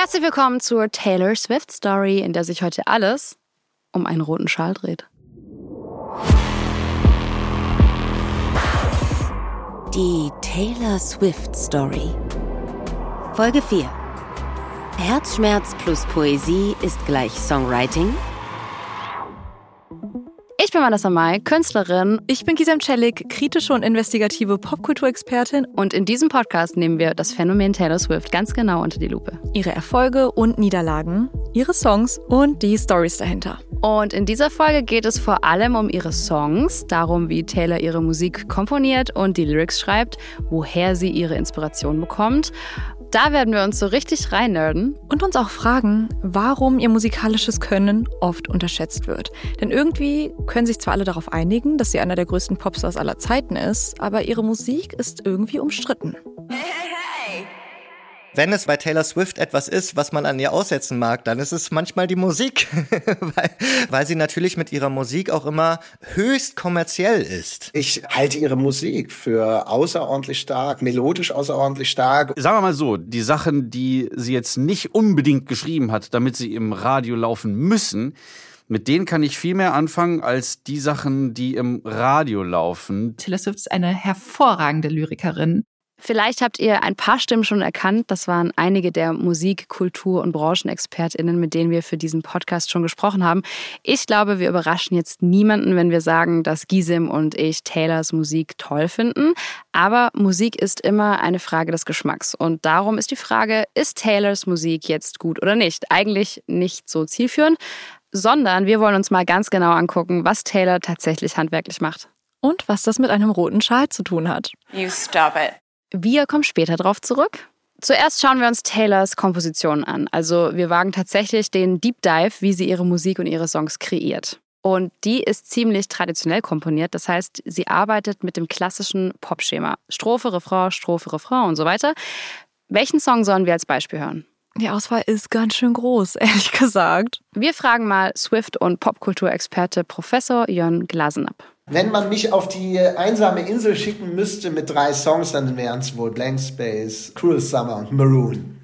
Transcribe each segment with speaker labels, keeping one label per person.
Speaker 1: Herzlich willkommen zur Taylor Swift Story, in der sich heute alles um einen roten Schal dreht.
Speaker 2: Die Taylor Swift Story. Folge 4. Herzschmerz plus Poesie ist gleich Songwriting.
Speaker 1: Ich bin Vanessa Mai, Künstlerin.
Speaker 3: Ich bin Gisem Celik, kritische und investigative Popkulturexpertin.
Speaker 1: Und in diesem Podcast nehmen wir das Phänomen Taylor Swift ganz genau unter die Lupe.
Speaker 3: Ihre Erfolge und Niederlagen, ihre Songs und die Storys dahinter.
Speaker 1: Und in dieser Folge geht es vor allem um ihre Songs, darum, wie Taylor ihre Musik komponiert und die Lyrics schreibt, woher sie ihre Inspiration bekommt. Da werden wir uns so richtig reinnörden.
Speaker 3: Und uns auch fragen, warum ihr musikalisches Können oft unterschätzt wird. Denn irgendwie können sich zwar alle darauf einigen, dass sie einer der größten Popstars aller Zeiten ist, aber ihre Musik ist irgendwie umstritten.
Speaker 4: Wenn es bei Taylor Swift etwas ist, was man an ihr aussetzen mag, dann ist es manchmal die Musik, weil sie natürlich mit ihrer Musik auch immer höchst kommerziell ist.
Speaker 5: Ich halte ihre Musik für außerordentlich stark, melodisch außerordentlich stark.
Speaker 6: Sagen wir mal so, die Sachen, die sie jetzt nicht unbedingt geschrieben hat, damit sie im Radio laufen müssen, mit denen kann ich viel mehr anfangen als die Sachen, die im Radio laufen.
Speaker 7: Taylor Swift ist eine hervorragende Lyrikerin.
Speaker 1: Vielleicht habt ihr ein paar Stimmen schon erkannt. Das waren einige der Musik-, Kultur- und BranchenexpertInnen, mit denen wir für diesen Podcast schon gesprochen haben. Ich glaube, wir überraschen jetzt niemanden, wenn wir sagen, dass Gisem und ich Taylors Musik toll finden. Aber Musik ist immer eine Frage des Geschmacks. Und darum ist die Frage, ist Taylors Musik jetzt gut oder nicht? Eigentlich nicht so zielführend, sondern wir wollen uns mal ganz genau angucken, was Taylor tatsächlich handwerklich macht.
Speaker 3: Und was das mit einem roten Schal zu tun hat.
Speaker 7: You stop it.
Speaker 1: Wir kommen später drauf zurück. Zuerst schauen wir uns Taylors Kompositionen an. Also wir wagen tatsächlich den Deep Dive, wie sie ihre Musik und ihre Songs kreiert. Und die ist ziemlich traditionell komponiert. Das heißt, sie arbeitet mit dem klassischen Popschema. Strophe, Refrain und so weiter. Welchen Song sollen wir als Beispiel hören?
Speaker 3: Die Auswahl ist ganz schön groß, ehrlich gesagt.
Speaker 1: Wir fragen mal Swift- und Popkulturexperte Professor Jörn Glasenapp.
Speaker 5: Wenn man mich auf die einsame Insel schicken müsste mit 3 Songs, dann wären es wohl Blank Space, Cruel Summer und Maroon.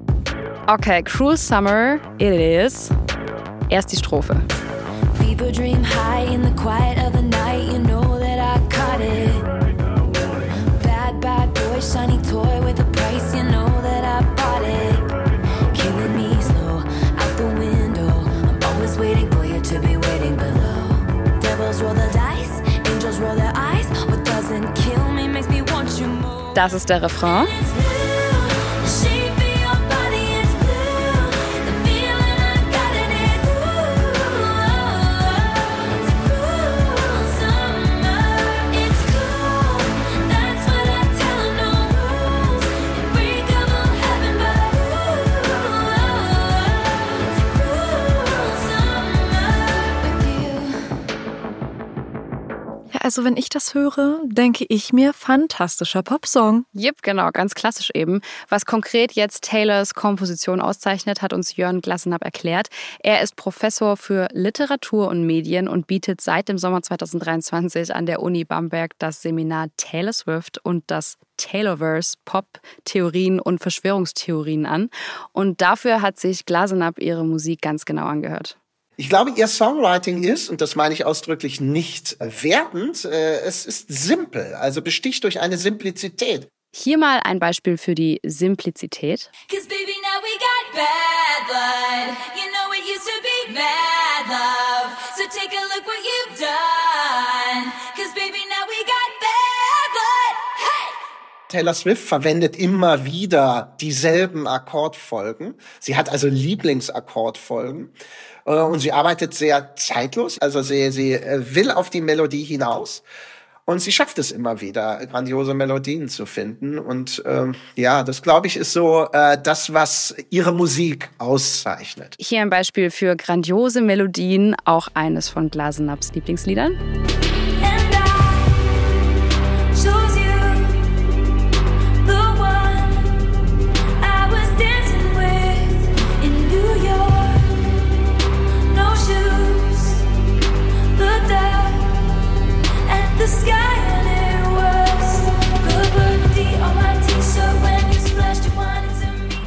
Speaker 1: Okay, Cruel Summer, it is. Erst die Strophe.
Speaker 8: People dream high in the quiet of the night, you know that I caught it. Bad, bad boy, shiny toy with a price, you know that I bought it. Killing me slow, out the window, I'm always waiting for you to be waiting below. Devils roll the dice, angels roll their eyes, what doesn't kill me makes me want you more.
Speaker 1: Das ist der Refrain.
Speaker 3: Also wenn ich das höre, denke ich mir, fantastischer Popsong.
Speaker 1: Jep, genau, ganz klassisch eben. Was konkret jetzt Taylors Komposition auszeichnet, hat uns Jörn Glasenapp erklärt. Er ist Professor für Literatur und Medien und bietet seit dem Sommer 2023 an der Uni Bamberg das Seminar Taylor Swift und das Taylorverse, Pop-Theorien und Verschwörungstheorien an. Und dafür hat sich Glasenapp ihre Musik ganz genau angehört.
Speaker 5: Ich glaube, ihr Songwriting ist, und das meine ich ausdrücklich nicht wertend, es ist simpel, also besticht durch eine Simplizität.
Speaker 1: Hier mal ein Beispiel für die Simplizität.
Speaker 8: Cause baby, now we got bad blood. You know it used to be mad love. So take a look what you've done. Cause baby, now we got bad blood. Hey!
Speaker 5: Taylor Swift verwendet immer wieder dieselben Akkordfolgen. Sie hat also Lieblingsakkordfolgen. Und sie arbeitet sehr zeitlos, also sie will auf die Melodie hinaus. Und sie schafft es immer wieder, grandiose Melodien zu finden. Und das, glaube ich, ist so das, was ihre Musik auszeichnet.
Speaker 1: Hier ein Beispiel für grandiose Melodien, auch eines von Glasenapps Lieblingsliedern.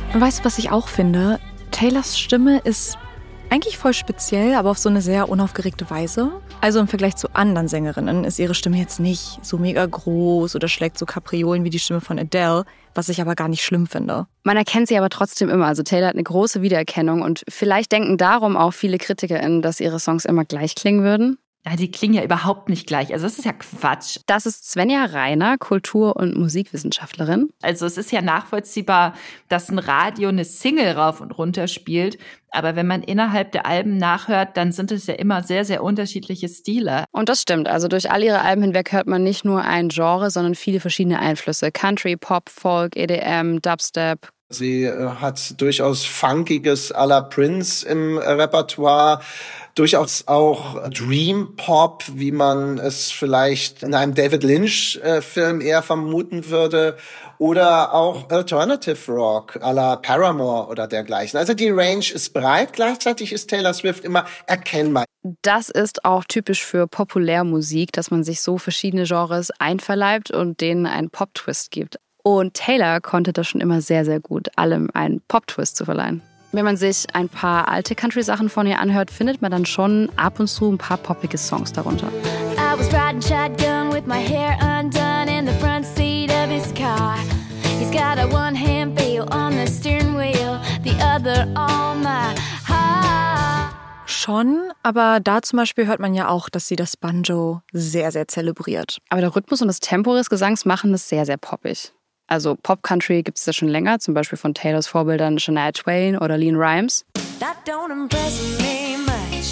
Speaker 3: Und weißt du, was ich auch finde? Taylors Stimme ist eigentlich voll speziell, aber auf so eine sehr unaufgeregte Weise. Also im Vergleich zu anderen Sängerinnen ist ihre Stimme jetzt nicht so mega groß oder schlägt so Kapriolen wie die Stimme von Adele, was ich aber gar nicht schlimm finde.
Speaker 1: Man erkennt sie aber trotzdem immer. Also Taylor hat eine große Wiedererkennung und vielleicht denken darum auch viele KritikerInnen, dass ihre Songs immer gleich klingen würden.
Speaker 7: Ja, die klingen ja überhaupt nicht gleich. Also das ist ja Quatsch.
Speaker 1: Das ist Svenja Reiner, Kultur- und Musikwissenschaftlerin.
Speaker 7: Also es ist ja nachvollziehbar, dass ein Radio eine Single rauf und runter spielt. Aber wenn man innerhalb der Alben nachhört, dann sind es ja immer sehr, sehr unterschiedliche Stile.
Speaker 1: Und das stimmt. Also durch all ihre Alben hinweg hört man nicht nur ein Genre, sondern viele verschiedene Einflüsse. Country, Pop, Folk, EDM, Dubstep.
Speaker 5: Sie hat durchaus Funkiges à la Prince im Repertoire, durchaus auch Dream Pop, wie man es vielleicht in einem David Lynch-Film eher vermuten würde, oder auch Alternative Rock à la Paramore oder dergleichen. Also die Range ist breit, gleichzeitig ist Taylor Swift immer erkennbar.
Speaker 1: Das ist auch typisch für Populärmusik, dass man sich so verschiedene Genres einverleibt und denen einen Pop-Twist gibt. Und Taylor konnte das schon immer sehr, sehr gut, allem einen Pop-Twist zu verleihen. Wenn man sich ein paar alte Country-Sachen von ihr anhört, findet man dann schon ab und zu ein paar poppige Songs darunter.
Speaker 8: I was riding shotgun with my hair undone in the front seat of his car. He's got a one-hand feel on the steering wheel, the other on my heart.
Speaker 3: Schon, aber da zum Beispiel hört man ja auch, dass sie das Banjo sehr, sehr zelebriert.
Speaker 1: Aber der Rhythmus und das Tempo des Gesangs machen das sehr, sehr poppig. Also Pop-Country gibt es ja schon länger, zum Beispiel von Taylors Vorbildern Shania Twain oder LeAnn Rimes.
Speaker 8: That don't impress me much.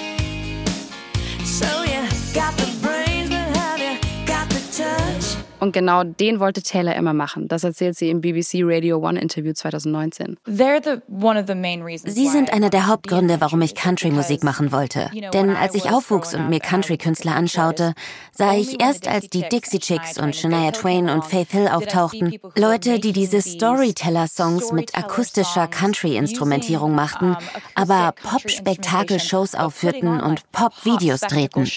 Speaker 8: So you got the brains, but have you got the touch?
Speaker 1: Und genau den wollte Taylor immer machen. Das erzählt sie im BBC Radio 1 Interview 2019.
Speaker 2: Sie sind einer der Hauptgründe, warum ich Country-Musik machen wollte. Denn als ich aufwuchs und mir Country-Künstler anschaute, sah ich erst, als die Dixie Chicks und Shania Twain und Faith Hill auftauchten, Leute, die diese Storyteller-Songs mit akustischer Country-Instrumentierung machten, aber Pop-Spektakel-Shows aufführten und Pop-Videos drehten.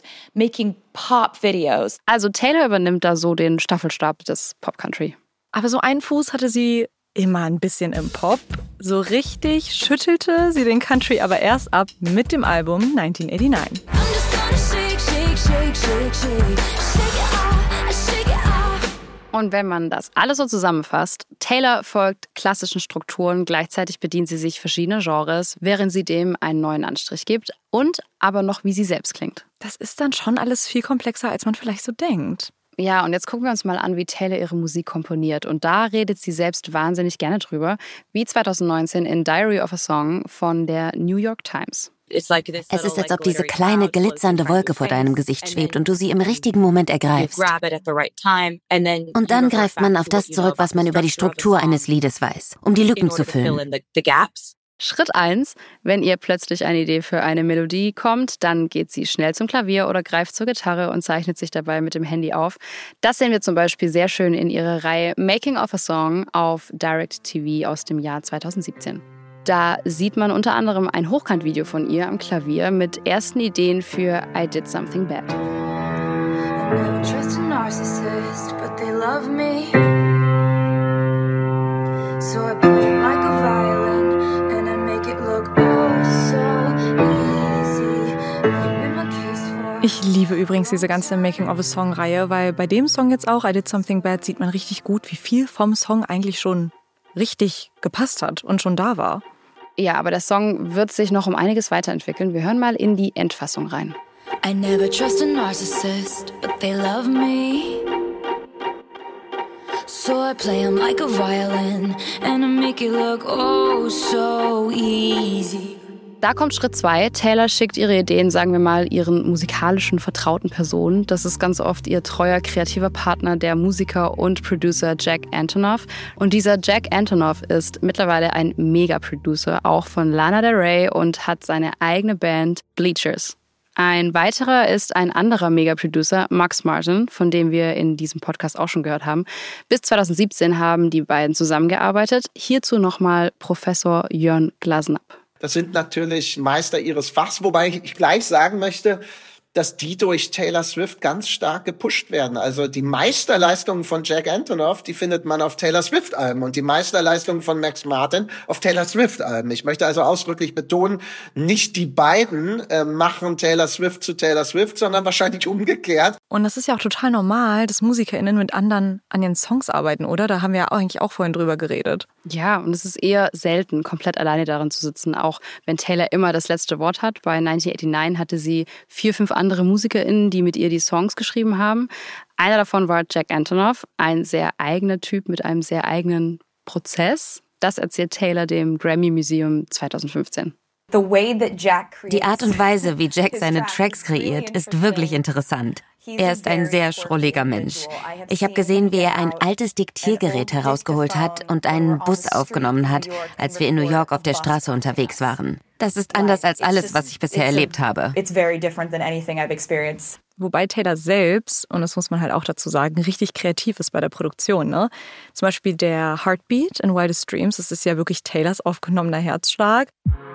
Speaker 1: Also Taylor übernimmt da so den Staffelstab des Pop-Country.
Speaker 3: Aber so einen Fuß hatte sie immer ein bisschen im Pop. So richtig schüttelte sie den Country aber erst ab mit dem Album 1989.
Speaker 1: Und wenn man das alles so zusammenfasst, Taylor folgt klassischen Strukturen, gleichzeitig bedient sie sich verschiedener Genres, während sie dem einen neuen Anstrich gibt und aber noch wie sie selbst klingt.
Speaker 3: Das ist dann schon alles viel komplexer, als man vielleicht so denkt.
Speaker 1: Ja, und jetzt gucken wir uns mal an, wie Taylor ihre Musik komponiert. Und da redet sie selbst wahnsinnig gerne drüber, wie 2019 in Diary of a Song von der New York Times.
Speaker 2: Es ist, als ob diese kleine, glitzernde Wolke vor deinem Gesicht schwebt und du sie im richtigen Moment ergreifst. Und dann greift man auf das zurück, was man über die Struktur eines Liedes weiß, um die Lücken zu füllen.
Speaker 1: Schritt 1, wenn ihr plötzlich eine Idee für eine Melodie kommt, dann geht sie schnell zum Klavier oder greift zur Gitarre und zeichnet sich dabei mit dem Handy auf. Das sehen wir zum Beispiel sehr schön in ihrer Reihe Making of a Song auf Direct TV aus dem Jahr 2017. Da sieht man unter anderem ein Hochkant-Video von ihr am Klavier mit ersten Ideen für I Did Something Bad.
Speaker 8: I never trust a narcissist, but they love me. So I play them like a violin and I make it look oh so easy.
Speaker 3: Ich liebe übrigens diese ganze Making of a Song-Reihe, weil bei dem Song jetzt auch I Did Something Bad sieht man richtig gut, wie viel vom Song eigentlich schon richtig gepasst hat und schon da war.
Speaker 1: Ja, aber der Song wird sich noch um einiges weiterentwickeln. Wir hören mal in die Endfassung rein.
Speaker 8: I never trust a narcissist, but they love me. So I play them like a violin and I make it look oh so easy.
Speaker 1: Da kommt Schritt 2. Taylor schickt ihre Ideen, sagen wir mal, ihren musikalischen vertrauten Personen. Das ist ganz oft ihr treuer kreativer Partner, der Musiker und Producer Jack Antonoff. Und dieser Jack Antonoff ist mittlerweile ein Mega-Producer, auch von Lana Del Rey, und hat seine eigene Band Bleachers. Ein weiterer ist ein anderer Mega-Producer, Max Martin, von dem wir in diesem Podcast auch schon gehört haben. Bis 2017 haben die beiden zusammengearbeitet. Hierzu nochmal Professor Jörn Glasnap.
Speaker 5: Das sind natürlich Meister ihres Fachs, wobei ich gleich sagen möchte, dass die durch Taylor Swift ganz stark gepusht werden. Also die Meisterleistungen von Jack Antonoff, die findet man auf Taylor Swift-Alben und die Meisterleistungen von Max Martin auf Taylor Swift-Alben. Ich möchte also ausdrücklich betonen, nicht die beiden machen Taylor Swift zu Taylor Swift, sondern wahrscheinlich umgekehrt.
Speaker 3: Und das ist ja auch total normal, dass MusikerInnen mit anderen an ihren Songs arbeiten, oder? Da haben wir ja eigentlich auch vorhin drüber geredet.
Speaker 1: Ja, und es ist eher selten, komplett alleine darin zu sitzen, auch wenn Taylor immer das letzte Wort hat. Bei 1989 hatte sie 4, 5 andere MusikerInnen, die mit ihr die Songs geschrieben haben. Einer davon war Jack Antonoff, ein sehr eigener Typ mit einem sehr eigenen Prozess. Das erzählt Taylor dem Grammy Museum 2015.
Speaker 2: Die Art und Weise, wie Jack seine Tracks kreiert, ist wirklich interessant. Er ist ein sehr schrulliger Mensch. Ich habe gesehen, wie er ein altes Diktiergerät herausgeholt hat und einen Bus aufgenommen hat, als wir in New York auf der Straße unterwegs waren. Das ist anders als alles, was ich bisher erlebt habe.
Speaker 3: Wobei Taylor selbst, und das muss man halt auch dazu sagen, richtig kreativ ist bei der Produktion. Ne? Zum Beispiel der Heartbeat in Wildest Dreams, das ist ja wirklich Taylors aufgenommener Herzschlag.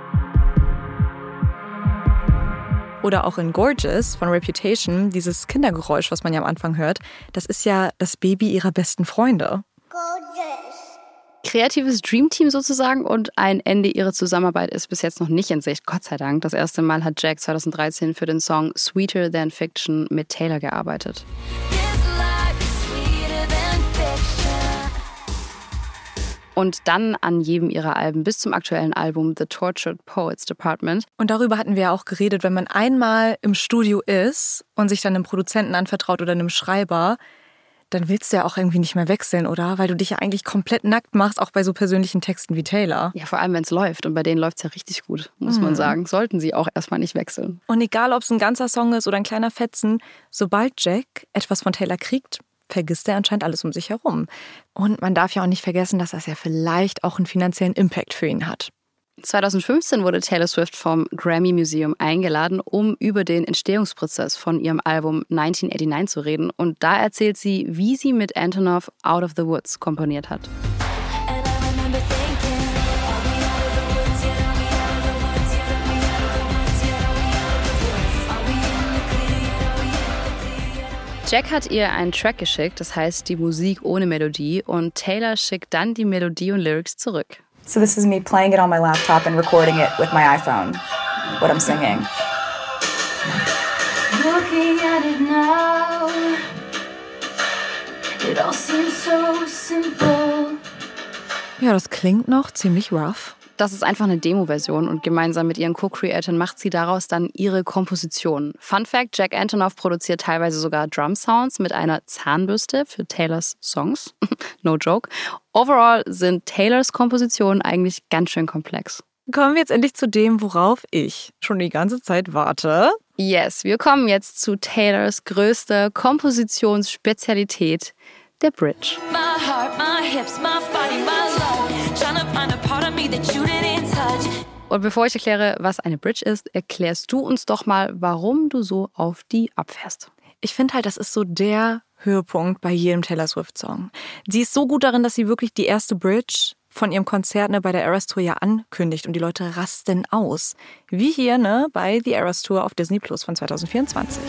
Speaker 3: Oder auch in Gorgeous von Reputation, dieses Kindergeräusch, was man ja am Anfang hört, das ist ja das Baby ihrer besten Freunde.
Speaker 1: Gorgeous. Kreatives Dreamteam sozusagen und ein Ende ihrer Zusammenarbeit ist bis jetzt noch nicht in Sicht, Gott sei Dank. Das erste Mal hat Jack 2013 für den Song Sweeter Than Fiction mit Taylor gearbeitet. Und dann an jedem ihrer Alben bis zum aktuellen Album The Tortured Poets Department.
Speaker 3: Und darüber hatten wir ja auch geredet, wenn man einmal im Studio ist und sich dann einem Produzenten anvertraut oder einem Schreiber, dann willst du ja auch irgendwie nicht mehr wechseln, oder? Weil du dich ja eigentlich komplett nackt machst, auch bei so persönlichen Texten wie Taylor.
Speaker 1: Ja, vor allem, wenn es läuft. Und bei denen läuft es ja richtig gut, muss man sagen. Sollten sie auch erstmal nicht wechseln.
Speaker 3: Und egal, ob es ein ganzer Song ist oder ein kleiner Fetzen, sobald Jack etwas von Taylor kriegt, vergisst er anscheinend alles um sich herum. Und man darf ja auch nicht vergessen, dass das ja vielleicht auch einen finanziellen Impact für ihn hat.
Speaker 1: 2015 wurde Taylor Swift vom Grammy Museum eingeladen, um über den Entstehungsprozess von ihrem Album 1989 zu reden. Und da erzählt sie, wie sie mit Antonoff Out of the Woods komponiert hat. Jack hat ihr einen Track geschickt, das heißt die Musik ohne Melodie, und Taylor schickt dann die Melodie und Lyrics zurück.
Speaker 9: So this is me playing it on my laptop and recording it with my iPhone, what I'm singing. Looking at it now,
Speaker 3: it all seems so simple. Ja, das klingt noch ziemlich rough.
Speaker 1: Das ist einfach eine Demo-Version und gemeinsam mit ihren Co-Creatoren macht sie daraus dann ihre Komposition. Fun Fact, Jack Antonoff produziert teilweise sogar Drum-Sounds mit einer Zahnbürste für Taylors Songs. No joke. Overall sind Taylors Kompositionen eigentlich ganz schön komplex.
Speaker 3: Kommen wir jetzt endlich zu dem, worauf ich schon die ganze Zeit warte.
Speaker 1: Yes, wir kommen jetzt zu Taylors größter Kompositionsspezialität, der Bridge. My heart, my hips, my body, my love. Trying to find a part of me that you didn't touch. Und bevor ich erkläre, was eine Bridge ist, erklärst du uns doch mal, warum du so auf die abfährst.
Speaker 3: Ich finde halt, das ist so der Höhepunkt bei jedem Taylor Swift-Song. Sie ist so gut darin, dass sie wirklich die erste Bridge von ihrem Konzert bei der Eras Tour ja ankündigt und die Leute rasten aus. Wie hier bei The Eras Tour auf Disney Plus von 2024.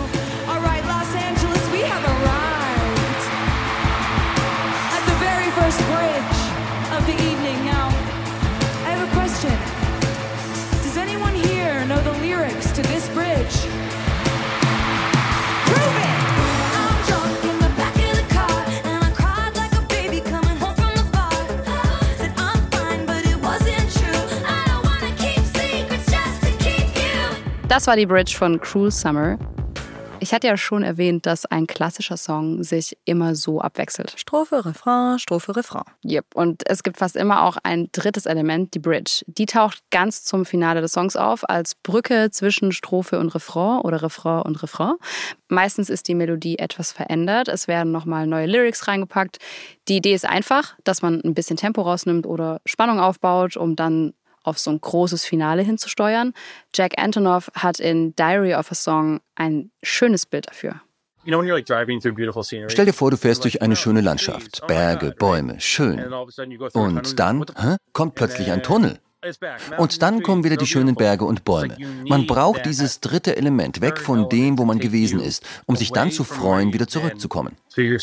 Speaker 1: Das war die Bridge von Cruel Summer. Ich hatte ja schon erwähnt, dass ein klassischer Song sich immer so abwechselt.
Speaker 3: Strophe, Refrain, Strophe, Refrain.
Speaker 1: Yep. Und es gibt fast immer auch ein drittes Element, die Bridge. Die taucht ganz zum Finale des Songs auf, als Brücke zwischen Strophe und Refrain oder Refrain und Refrain. Meistens ist die Melodie etwas verändert. Es werden nochmal neue Lyrics reingepackt. Die Idee ist einfach, dass man ein bisschen Tempo rausnimmt oder Spannung aufbaut, um dann auf so ein großes Finale hinzusteuern. Jack Antonoff hat in Diary of a Song ein schönes Bild dafür.
Speaker 10: Stell dir vor, du fährst durch eine schöne Landschaft. Berge, Bäume, schön. Und dann kommt plötzlich ein Tunnel. Und dann kommen wieder die schönen Berge und Bäume. Man braucht dieses dritte Element, weg von dem, wo man gewesen ist, um sich dann zu freuen, wieder zurückzukommen.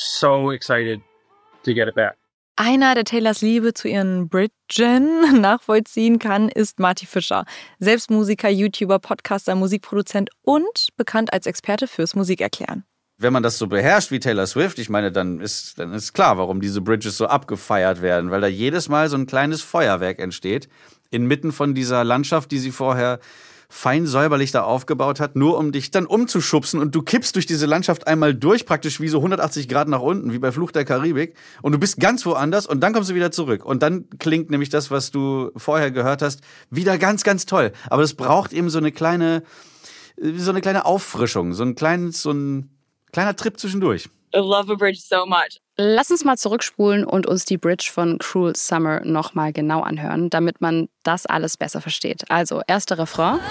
Speaker 3: Einer, der Taylors Liebe zu ihren Bridgen nachvollziehen kann, ist Marty Fischer. Selbst Musiker, YouTuber, Podcaster, Musikproduzent und bekannt als Experte fürs Musikerklären.
Speaker 6: Wenn man das so beherrscht wie Taylor Swift, ich meine, dann ist klar, warum diese Bridges so abgefeiert werden, weil da jedes Mal so ein kleines Feuerwerk entsteht, inmitten von dieser Landschaft, die sie vorher fein säuberlich da aufgebaut hat, nur um dich dann umzuschubsen und du kippst durch diese Landschaft einmal durch, praktisch wie so 180 Grad nach unten, wie bei Fluch der Karibik und du bist ganz woanders und dann kommst du wieder zurück und dann klingt nämlich das, was du vorher gehört hast, wieder ganz, ganz toll. Aber es braucht eben so eine kleine Auffrischung, so ein kleiner Trip zwischendurch.
Speaker 9: I love a bridge so much.
Speaker 1: Lass uns mal zurückspulen und uns die Bridge von Cruel Summer nochmal genau anhören, damit man das alles besser versteht. Also, erster Refrain.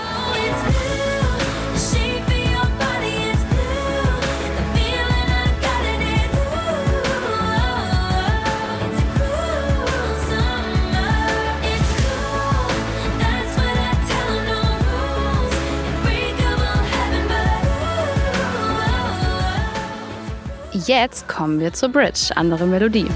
Speaker 1: Jetzt kommen wir zur Bridge, andere Melodie.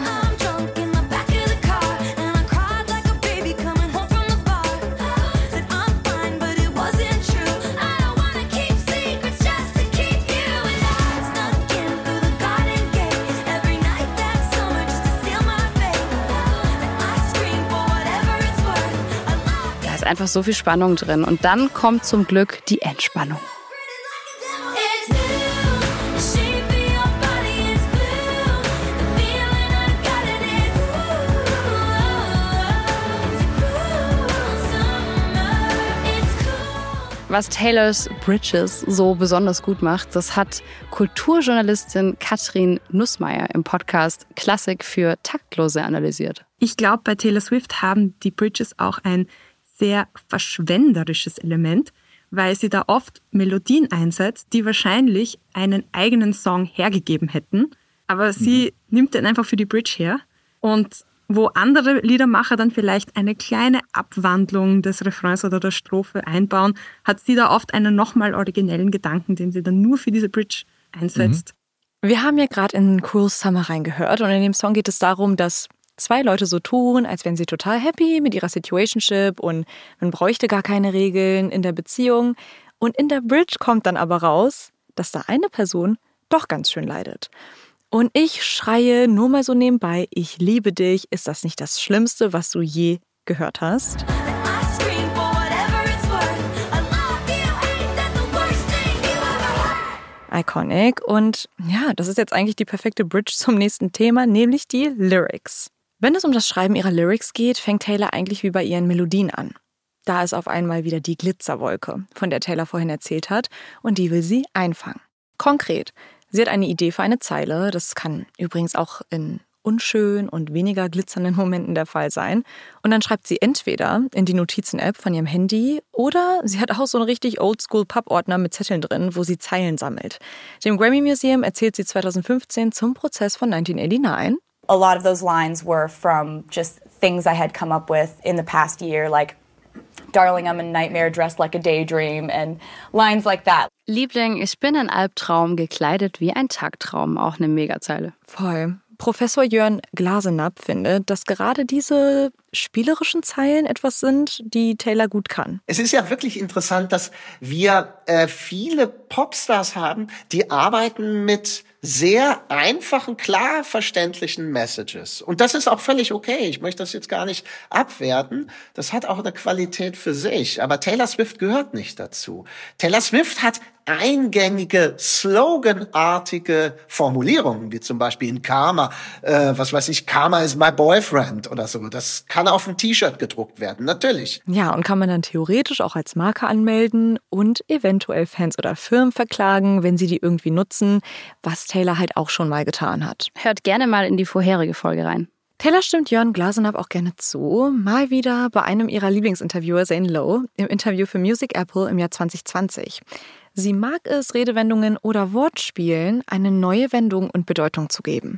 Speaker 1: Da ist einfach so viel Spannung drin und dann kommt zum Glück die Entspannung. Was Taylors Bridges so besonders gut macht, das hat Kulturjournalistin Katrin Nussmeier im Podcast Klassik für Taktlose analysiert.
Speaker 11: Ich glaube, bei Taylor Swift haben die Bridges auch ein sehr verschwenderisches Element, weil sie da oft Melodien einsetzt, die wahrscheinlich einen eigenen Song hergegeben hätten. Aber sie nimmt den einfach für die Bridge her. Und wo andere Liedermacher dann vielleicht eine kleine Abwandlung des Refrains oder der Strophe einbauen, hat sie da oft einen nochmal originellen Gedanken, den sie dann nur für diese Bridge einsetzt.
Speaker 3: Wir haben ja gerade in Cruel Summer reingehört und in dem Song geht es darum, dass zwei Leute so tun, als wären sie total happy mit ihrer Situationship und man bräuchte gar keine Regeln in der Beziehung. Und in der Bridge kommt dann aber raus, dass da eine Person doch ganz schön leidet. Und ich schreie nur mal so nebenbei, ich liebe dich, ist das nicht das Schlimmste, was du je gehört hast? Iconic. Und ja, das ist jetzt eigentlich die perfekte Bridge zum nächsten Thema, nämlich die Lyrics. Wenn es um das Schreiben ihrer Lyrics geht, fängt Taylor eigentlich wie bei ihren Melodien an. Da ist auf einmal wieder die Glitzerwolke, von der Taylor vorhin erzählt hat, und die will sie einfangen. Konkret. Sie hat eine Idee für eine Zeile, das kann übrigens auch in unschön und weniger glitzernden Momenten der Fall sein. Und dann schreibt sie entweder in die Notizen-App von ihrem Handy oder sie hat auch so einen richtig Oldschool-Pappordner mit Zetteln drin, wo sie Zeilen sammelt. Dem Grammy Museum erzählt sie 2015 zum Prozess von 1989.
Speaker 9: A lot of those lines were from just things I had come up with in the past year, like Darling, I'm a nightmare dressed like a daydream and lines like that.
Speaker 1: Liebling, ich bin ein Albtraum, gekleidet wie ein Tagtraum. Auch eine Megazeile.
Speaker 3: Voll. Professor Jörn Glasenapp findet, dass gerade diese spielerischen Zeilen etwas sind, die Taylor gut kann.
Speaker 5: Es ist ja wirklich interessant, dass wir viele Popstars haben, die arbeiten mit sehr einfachen, klar verständlichen Messages. Und das ist auch völlig okay. Ich möchte das jetzt gar nicht abwerten. Das hat auch eine Qualität für sich. Aber Taylor Swift gehört nicht dazu. Taylor Swift hat eingängige, sloganartige Formulierungen, wie zum Beispiel in Karma, Karma is my boyfriend oder so. Das kann auf ein T-Shirt gedruckt werden, natürlich.
Speaker 3: Ja, und kann man dann theoretisch auch als Marke anmelden und eventuell Fans oder Firmen verklagen, wenn sie die irgendwie nutzen, was Taylor halt auch schon mal getan hat.
Speaker 1: Hört gerne mal in die vorherige Folge rein.
Speaker 3: Taylor stimmt Jörn Glasenapp auch gerne zu, mal wieder bei einem ihrer Lieblingsinterviewer, Zane Lowe, im Interview für Music Apple im Jahr 2020. Sie mag es, Redewendungen oder Wortspielen eine neue Wendung und Bedeutung zu geben.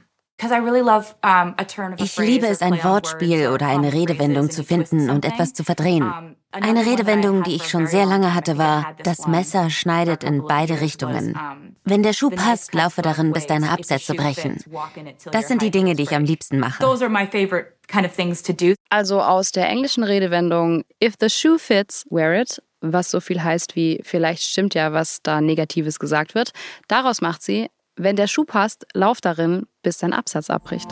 Speaker 2: Ich liebe es, ein Wortspiel oder eine Redewendung zu finden und etwas zu verdrehen. Eine Redewendung, die ich schon sehr lange hatte, war: Das Messer schneidet in beide Richtungen. Wenn der Schuh passt, laufe darin, bis deine Absätze brechen. Das sind die Dinge, die ich am liebsten mache.
Speaker 1: Also aus der englischen Redewendung If the shoe fits, wear it, was so viel heißt wie vielleicht stimmt ja, was da Negatives gesagt wird. Daraus macht sie: Wenn der Schuh passt, lauf darin, bis dein Absatz abbricht.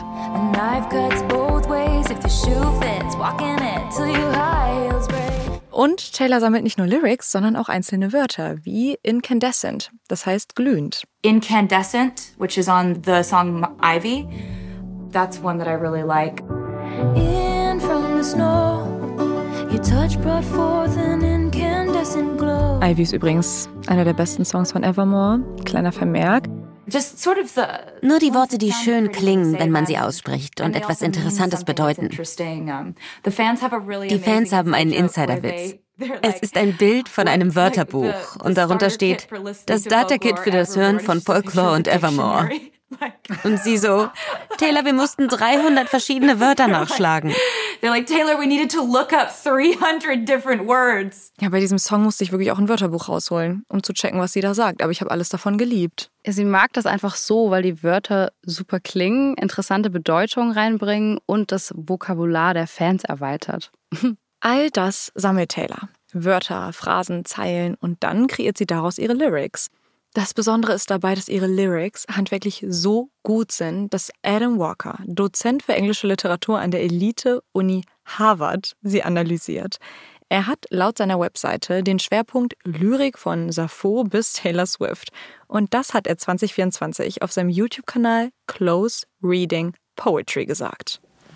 Speaker 3: Und Taylor sammelt nicht nur Lyrics, sondern auch einzelne Wörter, wie incandescent, das heißt glühend.
Speaker 9: Incandescent, which is on the song Ivy, that's one that I really like. In from the snow, your touch brought forth an incandescent glow.
Speaker 3: Ivy ist übrigens einer der besten Songs von Evermore, kleiner Vermerk.
Speaker 2: Nur die Worte, die schön klingen, wenn man sie ausspricht und etwas Interessantes bedeuten. Die Fans haben einen Insiderwitz. Es ist ein Bild von einem Wörterbuch und darunter steht: Das Datakit für das Hören von Folklore und Evermore. Und sie so: Taylor, wir mussten 300 verschiedene Wörter nachschlagen.
Speaker 9: They're like, Taylor, we needed to look up 300 different words.
Speaker 3: Ja, bei diesem Song musste ich wirklich auch ein Wörterbuch rausholen, um zu checken, was sie da sagt. Aber ich habe alles davon geliebt.
Speaker 1: Sie mag das einfach so, weil die Wörter super klingen, interessante Bedeutungen reinbringen und das Vokabular der Fans erweitert.
Speaker 3: All das sammelt Taylor. Wörter, Phrasen, Zeilen und dann kreiert sie daraus ihre Lyrics. Das Besondere ist dabei, dass ihre Lyrics handwerklich so gut sind, dass Adam Walker, Dozent für englische Literatur an der Elite-Uni Harvard, sie analysiert. Er hat laut seiner Webseite den Schwerpunkt Lyrik von Sappho bis Taylor Swift. Und das hat er 2024 auf seinem YouTube-Kanal Close Reading Poetry gesagt.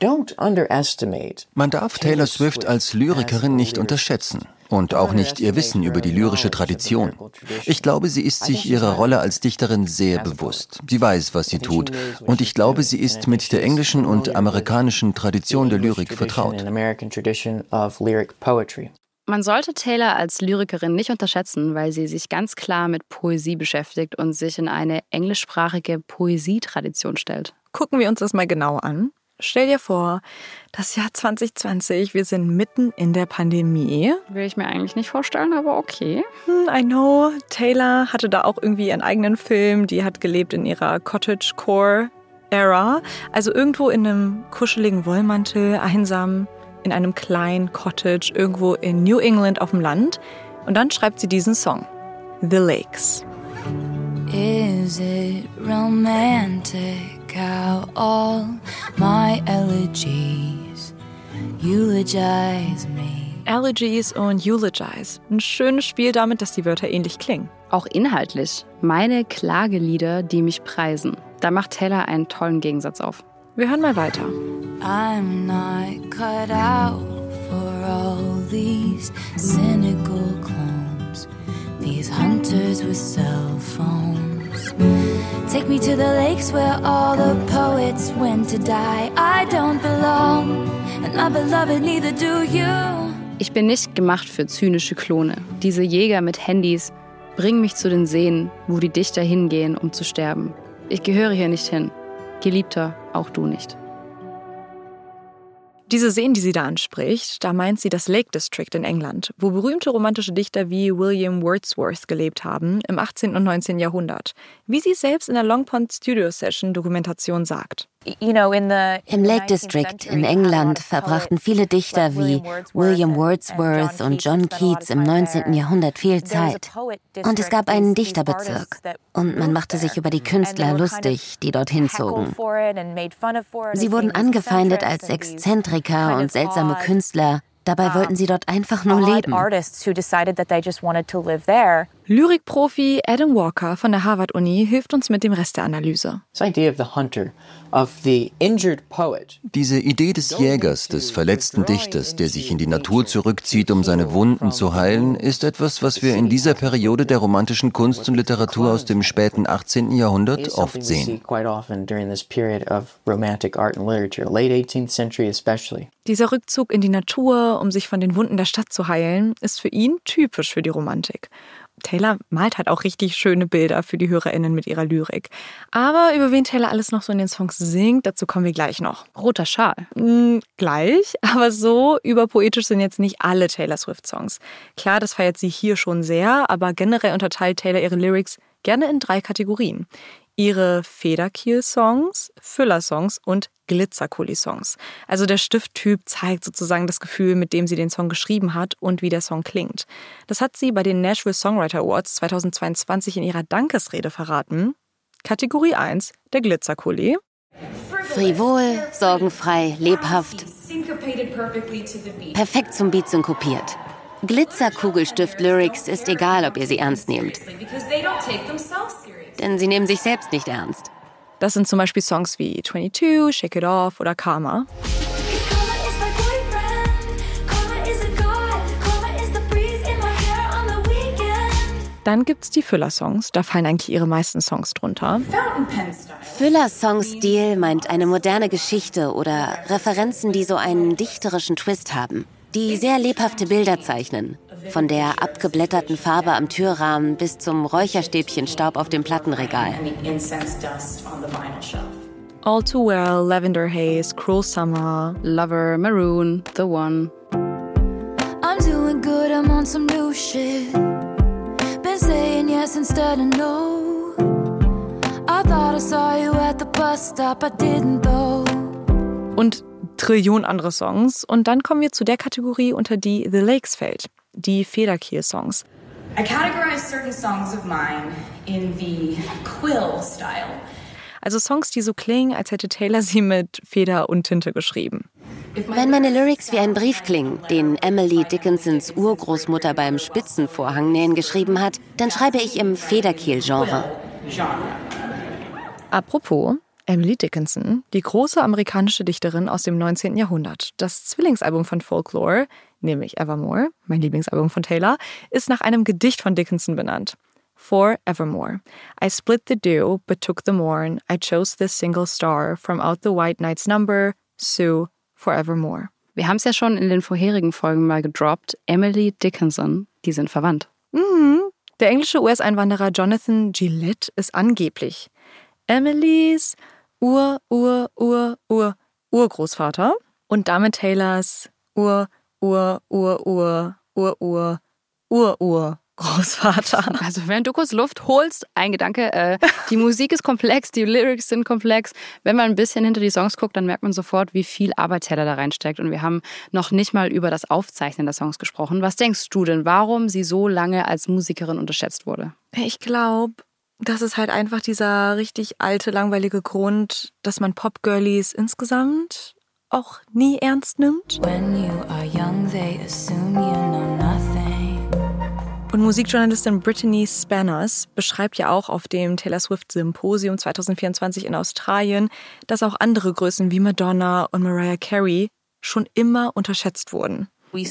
Speaker 10: Man darf Taylor Swift als Lyrikerin nicht unterschätzen und auch nicht ihr Wissen über die lyrische Tradition. Ich glaube, sie ist sich ihrer Rolle als Dichterin sehr bewusst. Sie weiß, was sie tut, und ich glaube, sie ist mit der englischen und amerikanischen Tradition der Lyrik vertraut.
Speaker 1: Man sollte Taylor als Lyrikerin nicht unterschätzen, weil sie sich ganz klar mit Poesie beschäftigt und sich in eine englischsprachige Poesietradition stellt.
Speaker 3: Gucken wir uns das mal genau an. Stell dir vor, das Jahr 2020, wir sind mitten in der Pandemie.
Speaker 1: Will ich mir eigentlich nicht vorstellen, aber okay.
Speaker 3: I know, Taylor hatte da auch irgendwie ihren eigenen Film, die hat gelebt in ihrer Cottagecore-Era. Also irgendwo in einem kuscheligen Wollmantel, einsam, in einem kleinen Cottage, irgendwo in New England auf dem Land. Und dann schreibt sie diesen Song, The Lakes.
Speaker 8: Is it romantic how all my elegies eulogize me?
Speaker 3: Elegies und Eulogize. Ein schönes Spiel damit, dass die Wörter ähnlich klingen.
Speaker 1: Auch inhaltlich. Meine Klagelieder, die mich preisen. Da macht Taylor einen tollen Gegensatz auf.
Speaker 3: Wir hören mal weiter.
Speaker 8: I'm not cut out for all these cynical clones, these hunters with cell phones. Take me to the lakes where all the poets went to die. I don't belong, and my beloved, neither do you.
Speaker 1: Ich bin nicht gemacht für zynische Klone. Diese Jäger mit Handys bringen mich zu den Seen, wo die Dichter hingehen, um zu sterben. Ich gehöre hier nicht hin. Geliebter, auch du nicht.
Speaker 3: Diese Seen, die sie da anspricht, da meint sie das Lake District in England, wo berühmte romantische Dichter wie William Wordsworth gelebt haben im 18. und 19. Jahrhundert. Wie sie selbst in der Longpond Studio Session Dokumentation sagt.
Speaker 2: Im Lake District in England verbrachten viele Dichter wie William Wordsworth und John Keats im 19. Jahrhundert viel Zeit. Und es gab einen Dichterbezirk. Und man machte sich über die Künstler lustig, die dorthin zogen. Sie wurden angefeindet als Exzentriker und seltsame Künstler. Dabei wollten sie dort einfach nur leben.
Speaker 3: Lyrikprofi Adam Walker von der Harvard-Uni hilft uns mit dem Rest der Analyse.
Speaker 10: Diese Idee des Jägers, des verletzten Dichters, der sich in die Natur zurückzieht, um seine Wunden zu heilen, ist etwas, was wir in dieser Periode der romantischen Kunst und Literatur aus dem späten 18. Jahrhundert oft sehen.
Speaker 3: Dieser Rückzug in die Natur, um sich von den Wunden der Stadt zu heilen, ist für ihn typisch für die Romantik. Taylor malt halt auch richtig schöne Bilder für die HörerInnen mit ihrer Lyrik. Aber über wen Taylor alles noch so in den Songs singt, dazu kommen wir gleich noch.
Speaker 1: Roter Schal.
Speaker 3: Gleich, aber so überpoetisch sind jetzt nicht alle Taylor Swift-Songs. Klar, das feiert sie hier schon sehr, aber generell unterteilt Taylor ihre Lyrics gerne in 3 Kategorien. Ihre Federkiel-Songs, Füller-Songs und Glitzerkuli-Songs. Also der Stifttyp zeigt sozusagen das Gefühl, mit dem sie den Song geschrieben hat und wie der Song klingt. Das hat sie bei den Nashville Songwriter Awards 2022 in ihrer Dankesrede verraten. Kategorie 1, der Glitzerkuli.
Speaker 2: Frivol, sorgenfrei, lebhaft, perfekt zum Beat synkopiert. Glitzerkugelstift-Lyrics ist egal, ob ihr sie ernst nehmt. Denn sie nehmen sich selbst nicht ernst.
Speaker 3: Das sind zum Beispiel Songs wie 22, Shake It Off oder Karma. Dann gibt's die Füller-Songs, da fallen eigentlich ihre meisten Songs drunter.
Speaker 2: Füller-Song-Stil meint eine moderne Geschichte oder Referenzen, die so einen dichterischen Twist haben. Die sehr lebhafte Bilder zeichnen. Von der abgeblätterten Farbe am Türrahmen bis zum Räucherstäbchenstaub auf dem Plattenregal.
Speaker 3: All Too Well, Lavender Haze, Cruel Summer,
Speaker 1: Lover, Maroon, The One.
Speaker 8: I'm doing good, I'm on some new shit. Been saying yes instead of no. I thought I saw you at the bus stop, I didn't though.
Speaker 3: Und Trillionen andere Songs. Und dann kommen wir zu der Kategorie, unter die The Lakes fällt. Die Federkiel-Songs.
Speaker 9: I categorize certain songs of mine in the quill style.
Speaker 3: Also Songs, die so klingen, als hätte Taylor sie mit Feder und Tinte geschrieben.
Speaker 2: Wenn meine Lyrics wie ein Brief klingen, den Emily Dickinsons Urgroßmutter beim Spitzenvorhangnähen geschrieben hat, dann schreibe ich im Federkiel-Genre.
Speaker 3: Apropos, Emily Dickinson, die große amerikanische Dichterin aus dem 19. Jahrhundert. Das Zwillingsalbum von Folklore, nämlich Evermore, mein Lieblingsalbum von Taylor, ist nach einem Gedicht von Dickinson benannt. For Evermore. I split the dew, but took the morn. I chose this single star from out the white night's number. Sue, forevermore.
Speaker 1: Wir haben es ja schon in den vorherigen Folgen mal gedroppt. Emily Dickinson, die sind verwandt.
Speaker 3: Der englische US-Einwanderer Jonathan Gillette ist angeblich Emilys Urgroßvater und damit Taylors Urgroßvater.
Speaker 1: Also während du kurz Luft holst, ein Gedanke, die Musik ist komplex, die Lyrics sind komplex. Wenn man ein bisschen hinter die Songs guckt, dann merkt man sofort, wie viel Arbeit Taylor da reinsteckt. Und wir haben noch nicht mal über das Aufzeichnen der Songs gesprochen. Was denkst du denn, warum sie so lange als Musikerin unterschätzt wurde?
Speaker 3: Ich glaube, das ist halt einfach dieser richtig alte, langweilige Grund, dass man Pop-Girlies insgesamt auch nie ernst nimmt.
Speaker 8: When you are young, they assume you know nothing.
Speaker 3: Und Musikjournalistin Brittany Spanners beschreibt ja auch auf dem Taylor Swift Symposium 2024 in Australien, dass auch andere Größen wie Madonna und Mariah Carey schon immer unterschätzt wurden.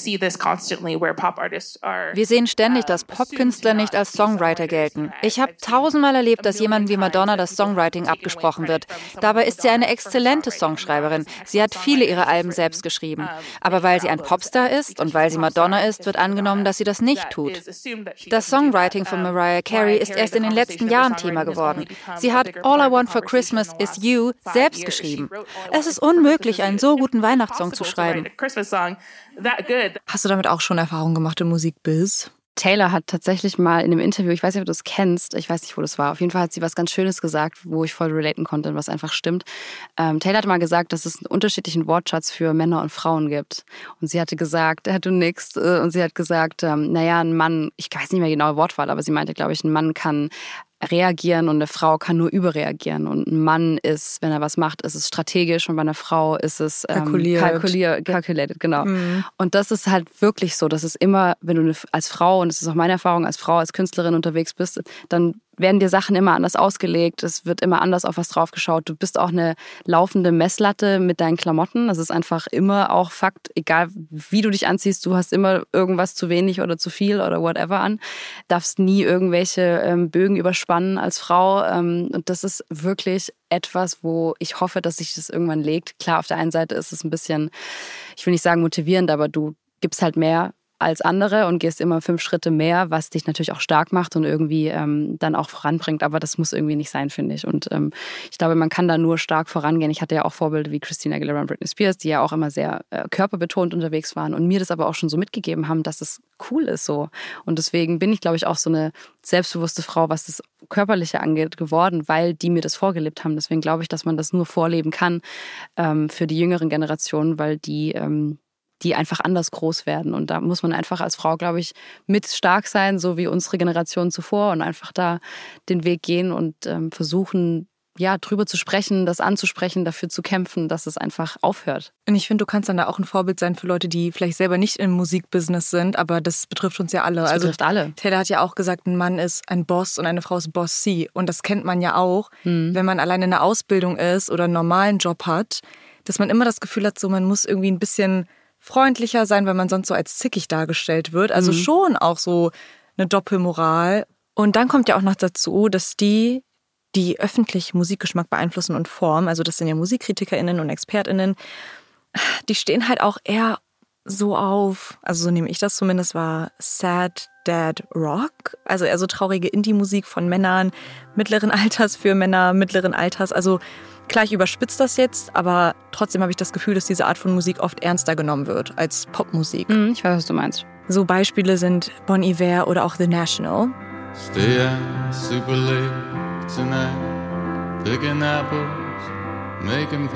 Speaker 12: Wir sehen ständig, dass Popkünstler nicht als Songwriter gelten. Ich habe 1000-mal erlebt, dass jemandem wie Madonna das Songwriting abgesprochen wird. Dabei ist sie eine exzellente Songschreiberin. Sie hat viele ihrer Alben selbst geschrieben. Aber weil sie ein Popstar ist und weil sie Madonna ist, wird angenommen, dass sie das nicht tut. Das Songwriting von Mariah Carey ist erst in den letzten Jahren Thema geworden. Sie hat All I Want for Christmas is You selbst geschrieben. Es ist unmöglich, einen so guten Weihnachtssong zu schreiben.
Speaker 3: Hast du damit auch schon Erfahrungen gemacht im Musikbiz?
Speaker 1: Taylor hat tatsächlich mal in einem Interview, ich weiß nicht, ob du das kennst, ich weiß nicht, wo das war, auf jeden Fall hat sie was ganz Schönes gesagt, wo ich voll relaten konnte und was einfach stimmt. Taylor hat mal gesagt, dass es einen unterschiedlichen Wortschatz für Männer und Frauen gibt. Und sie hatte gesagt, du nix, und sie hat gesagt, naja, ein Mann, ich weiß nicht mehr genau Wortwahl, aber sie meinte, glaube ich, ein Mann kann reagieren und eine Frau kann nur überreagieren. Und ein Mann ist, wenn er was macht, ist es strategisch und bei einer Frau ist es calculated, genau. Mhm. Und das ist halt wirklich so, dass es immer, wenn du als Frau, und das ist auch meine Erfahrung als Frau, als Künstlerin unterwegs bist, dann werden dir Sachen immer anders ausgelegt, es wird immer anders auf was drauf geschaut. Du bist auch eine laufende Messlatte mit deinen Klamotten. Das ist einfach immer auch Fakt, egal wie du dich anziehst, du hast immer irgendwas zu wenig oder zu viel oder whatever an. Darfst nie irgendwelche Bögen überspannen als Frau. Und das ist wirklich etwas, wo ich hoffe, dass sich das irgendwann legt. Klar, auf der einen Seite ist es ein bisschen, ich will nicht sagen motivierend, aber du gibst halt mehr als andere und gehst immer 5 Schritte mehr, was dich natürlich auch stark macht und irgendwie dann auch voranbringt. Aber das muss irgendwie nicht sein, finde ich. Und ich glaube, man kann da nur stark vorangehen. Ich hatte ja auch Vorbilder wie Christina Aguilera und Britney Spears, die ja auch immer sehr körperbetont unterwegs waren und mir das aber auch schon so mitgegeben haben, dass es cool ist so. Und deswegen bin ich, glaube ich, auch so eine selbstbewusste Frau, was das Körperliche angeht, geworden, weil die mir das vorgelebt haben. Deswegen glaube ich, dass man das nur vorleben kann für die jüngeren Generationen, weil die einfach anders groß werden. Und da muss man einfach als Frau, glaube ich, mit stark sein, so wie unsere Generation zuvor und einfach da den Weg gehen und versuchen, ja, drüber zu sprechen, das anzusprechen, dafür zu kämpfen, dass es einfach aufhört.
Speaker 3: Und ich finde, du kannst dann da auch ein Vorbild sein für Leute, die vielleicht selber nicht im Musikbusiness sind, aber das betrifft uns ja alle.
Speaker 1: Das betrifft alle.
Speaker 3: Taylor hat ja auch gesagt, ein Mann ist ein Boss und eine Frau ist Bossy. Und das kennt man ja auch, wenn man allein in einer Ausbildung ist oder einen normalen Job hat, dass man immer das Gefühl hat, so man muss irgendwie ein bisschen freundlicher sein, weil man sonst so als zickig dargestellt wird. Also schon auch so eine Doppelmoral. Und dann kommt ja auch noch dazu, dass die öffentlich Musikgeschmack beeinflussen und formen, also das sind ja MusikkritikerInnen und ExpertInnen, die stehen halt auch eher so auf, also so nehme ich das zumindest wahr, Sad Dad Rock, also eher so traurige Indie-Musik von Männern mittleren Alters für Männer mittleren Alters, also klar, ich überspitze das jetzt, aber trotzdem habe ich das Gefühl, dass diese Art von Musik oft ernster genommen wird als Popmusik.
Speaker 1: Ich weiß, was du meinst.
Speaker 3: So Beispiele sind Bon Iver oder auch The National.
Speaker 13: Stay out super late tonight, picking apples, making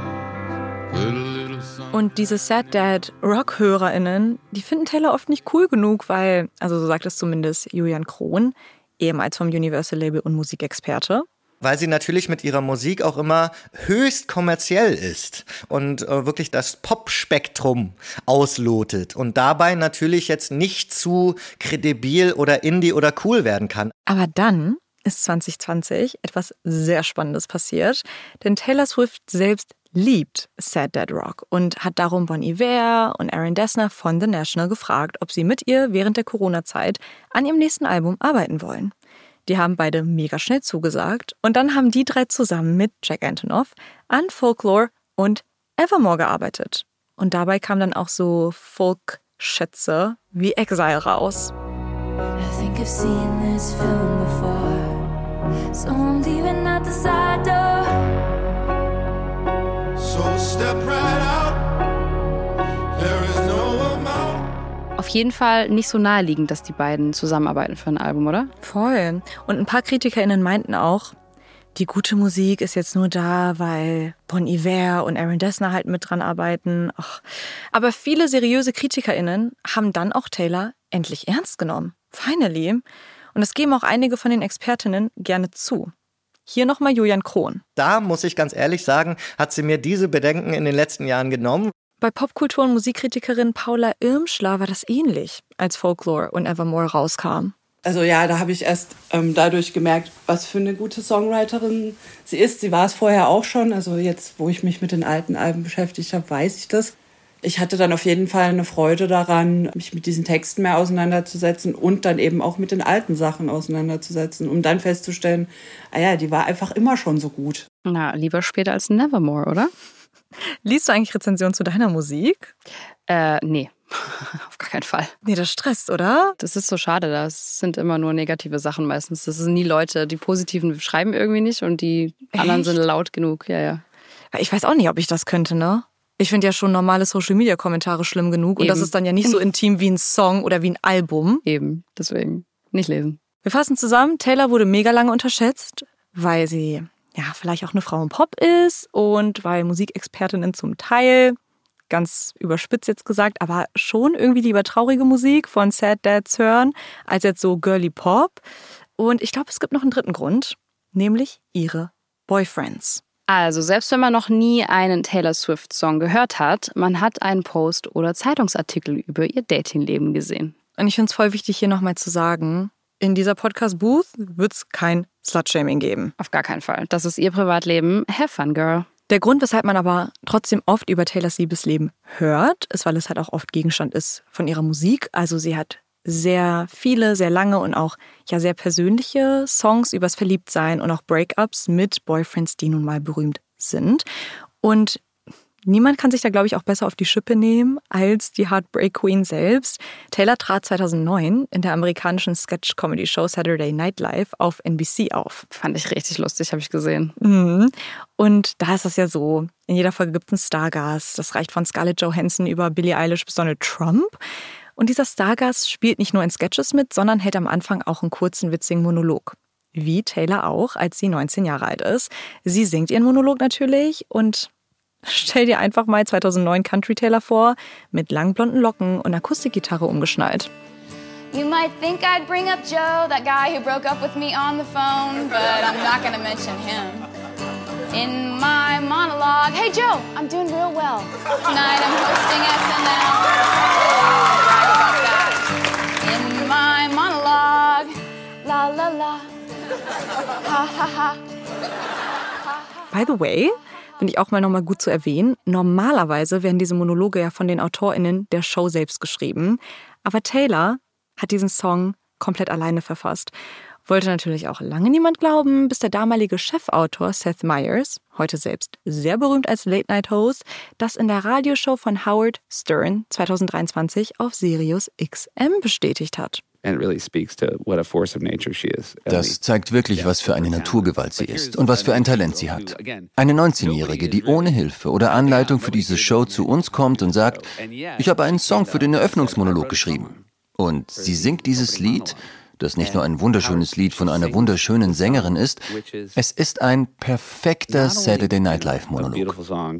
Speaker 13: pies, put a little sun.
Speaker 3: Und diese Sad Dad Rock-HörerInnen, die finden Taylor oft nicht cool genug, weil, also so sagt es zumindest Julian Krohn, ehemals vom Universal-Label und Musikexperte.
Speaker 4: Weil sie natürlich mit ihrer Musik auch immer höchst kommerziell ist und wirklich das Pop-Spektrum auslotet und dabei natürlich jetzt nicht zu kredibil oder indie oder cool werden kann.
Speaker 3: Aber dann ist 2020 etwas sehr Spannendes passiert, denn Taylor Swift selbst liebt Sad Dad Rock und hat darum Bon Iver und Aaron Dessner von The National gefragt, ob sie mit ihr während der Corona-Zeit an ihrem nächsten Album arbeiten wollen. Die haben beide mega schnell zugesagt und dann haben die 3 zusammen mit Jack Antonoff an Folklore und Evermore gearbeitet. Und dabei kamen dann auch so Folk-Schätze wie Exile raus.
Speaker 8: I think I've seen this film before, so I'm leaving out the side door.
Speaker 13: So step right out, there is no amount.
Speaker 1: Auf jeden Fall nicht so naheliegend, dass die beiden zusammenarbeiten für ein Album, oder?
Speaker 3: Voll. Und ein paar KritikerInnen meinten auch, die gute Musik ist jetzt nur da, weil Bon Iver und Aaron Dessner halt mit dran arbeiten. Ach. Aber viele seriöse KritikerInnen haben dann auch Taylor endlich ernst genommen. Finally. Und das geben auch einige von den Expertinnen gerne zu. Hier nochmal Julian Krohn.
Speaker 4: Da muss ich ganz ehrlich sagen, hat sie mir diese Bedenken in den letzten Jahren genommen.
Speaker 3: Bei Popkultur- und Musikkritikerin Paula Irmschler war das ähnlich, als Folklore und Evermore rauskam.
Speaker 14: Also ja, da habe ich erst dadurch gemerkt, was für eine gute Songwriterin sie ist. Sie war es vorher auch schon. Also jetzt, wo ich mich mit den alten Alben beschäftigt habe, weiß ich das. Ich hatte dann auf jeden Fall eine Freude daran, mich mit diesen Texten mehr auseinanderzusetzen und dann eben auch mit den alten Sachen auseinanderzusetzen, um dann festzustellen, die war einfach immer schon so gut.
Speaker 1: Na, lieber später als Nevermore, oder?
Speaker 3: Liest du eigentlich Rezensionen zu deiner Musik?
Speaker 1: Nee, auf gar keinen Fall.
Speaker 3: Nee, das stresst, oder?
Speaker 1: Das ist so schade, das sind immer nur negative Sachen meistens. Das sind nie Leute, die Positiven schreiben irgendwie nicht und die anderen sind laut genug, ja.
Speaker 3: Ich weiß auch nicht, ob ich das könnte, ne? Ich finde ja schon normale Social-Media-Kommentare schlimm genug und das ist dann ja nicht so intim wie ein Song oder wie ein Album.
Speaker 1: Eben, deswegen nicht lesen.
Speaker 3: Wir fassen zusammen, Taylor wurde mega lange unterschätzt, weil sie vielleicht auch eine Frau im Pop ist und weil Musikexpertinnen zum Teil, ganz überspitzt jetzt gesagt, aber schon irgendwie lieber traurige Musik von Sad Dads hören, als jetzt so girly Pop. Und ich glaube, es gibt noch einen dritten Grund, nämlich ihre Boyfriends.
Speaker 1: Also, selbst wenn man noch nie einen Taylor Swift-Song gehört hat, man hat einen Post oder Zeitungsartikel über ihr Datingleben gesehen.
Speaker 3: Und ich finde es voll wichtig, hier nochmal zu sagen, in dieser Podcast-Booth wird es kein Slut-Shaming geben.
Speaker 1: Auf gar keinen Fall. Das ist ihr Privatleben. Have fun, girl.
Speaker 3: Der Grund, weshalb man aber trotzdem oft über Taylors Liebesleben hört, ist, weil es halt auch oft Gegenstand ist von ihrer Musik. Also sie hat sehr viele, sehr lange und auch sehr persönliche Songs übers Verliebtsein und auch Breakups mit Boyfriends, die nun mal berühmt sind. Und Niemand kann sich da, glaube ich, auch besser auf die Schippe nehmen als die Heartbreak Queen selbst. Taylor trat 2009 in der amerikanischen Sketch-Comedy-Show Saturday Night Live auf NBC auf.
Speaker 1: Fand ich richtig lustig, habe ich gesehen.
Speaker 3: Und da ist das ja so, in jeder Folge gibt es einen Stargast. Das reicht von Scarlett Johansson über Billie Eilish bis Donald Trump. Und dieser Stargast spielt nicht nur in Sketches mit, sondern hält am Anfang auch einen kurzen, witzigen Monolog. Wie Taylor auch, als sie 19 Jahre alt ist. Sie singt ihren Monolog natürlich und stell dir einfach mal 2009 Country Taylor vor, mit langen blonden Locken und Akustikgitarre umgeschnallt.
Speaker 15: You might think I'd bring up Joe, that guy who broke up with me on the phone, but I'm not gonna mention him. In my monologue, hey Joe, I'm doing real well. Tonight I'm hosting SNL. Brag about that. In my monologue, la la la, ha ha ha.
Speaker 3: By the way, finde ich auch mal nochmal gut zu erwähnen, normalerweise werden diese Monologe ja von den AutorInnen der Show selbst geschrieben. Aber Taylor hat diesen Song komplett alleine verfasst. Wollte natürlich auch lange niemand glauben, bis der damalige Chefautor Seth Meyers, heute selbst sehr berühmt als Late-Night-Host, das in der Radioshow von Howard Stern 2023 auf Sirius XM bestätigt hat.
Speaker 10: Das zeigt wirklich, was für eine Naturgewalt sie ist und was für ein Talent sie hat. Eine 19-Jährige, die ohne Hilfe oder Anleitung für diese Show zu uns kommt und sagt, ich habe einen Song für den Eröffnungsmonolog geschrieben. Und sie singt dieses Lied, das nicht nur ein wunderschönes Lied von einer wunderschönen Sängerin ist, es ist ein perfekter Saturday Night Live Monolog.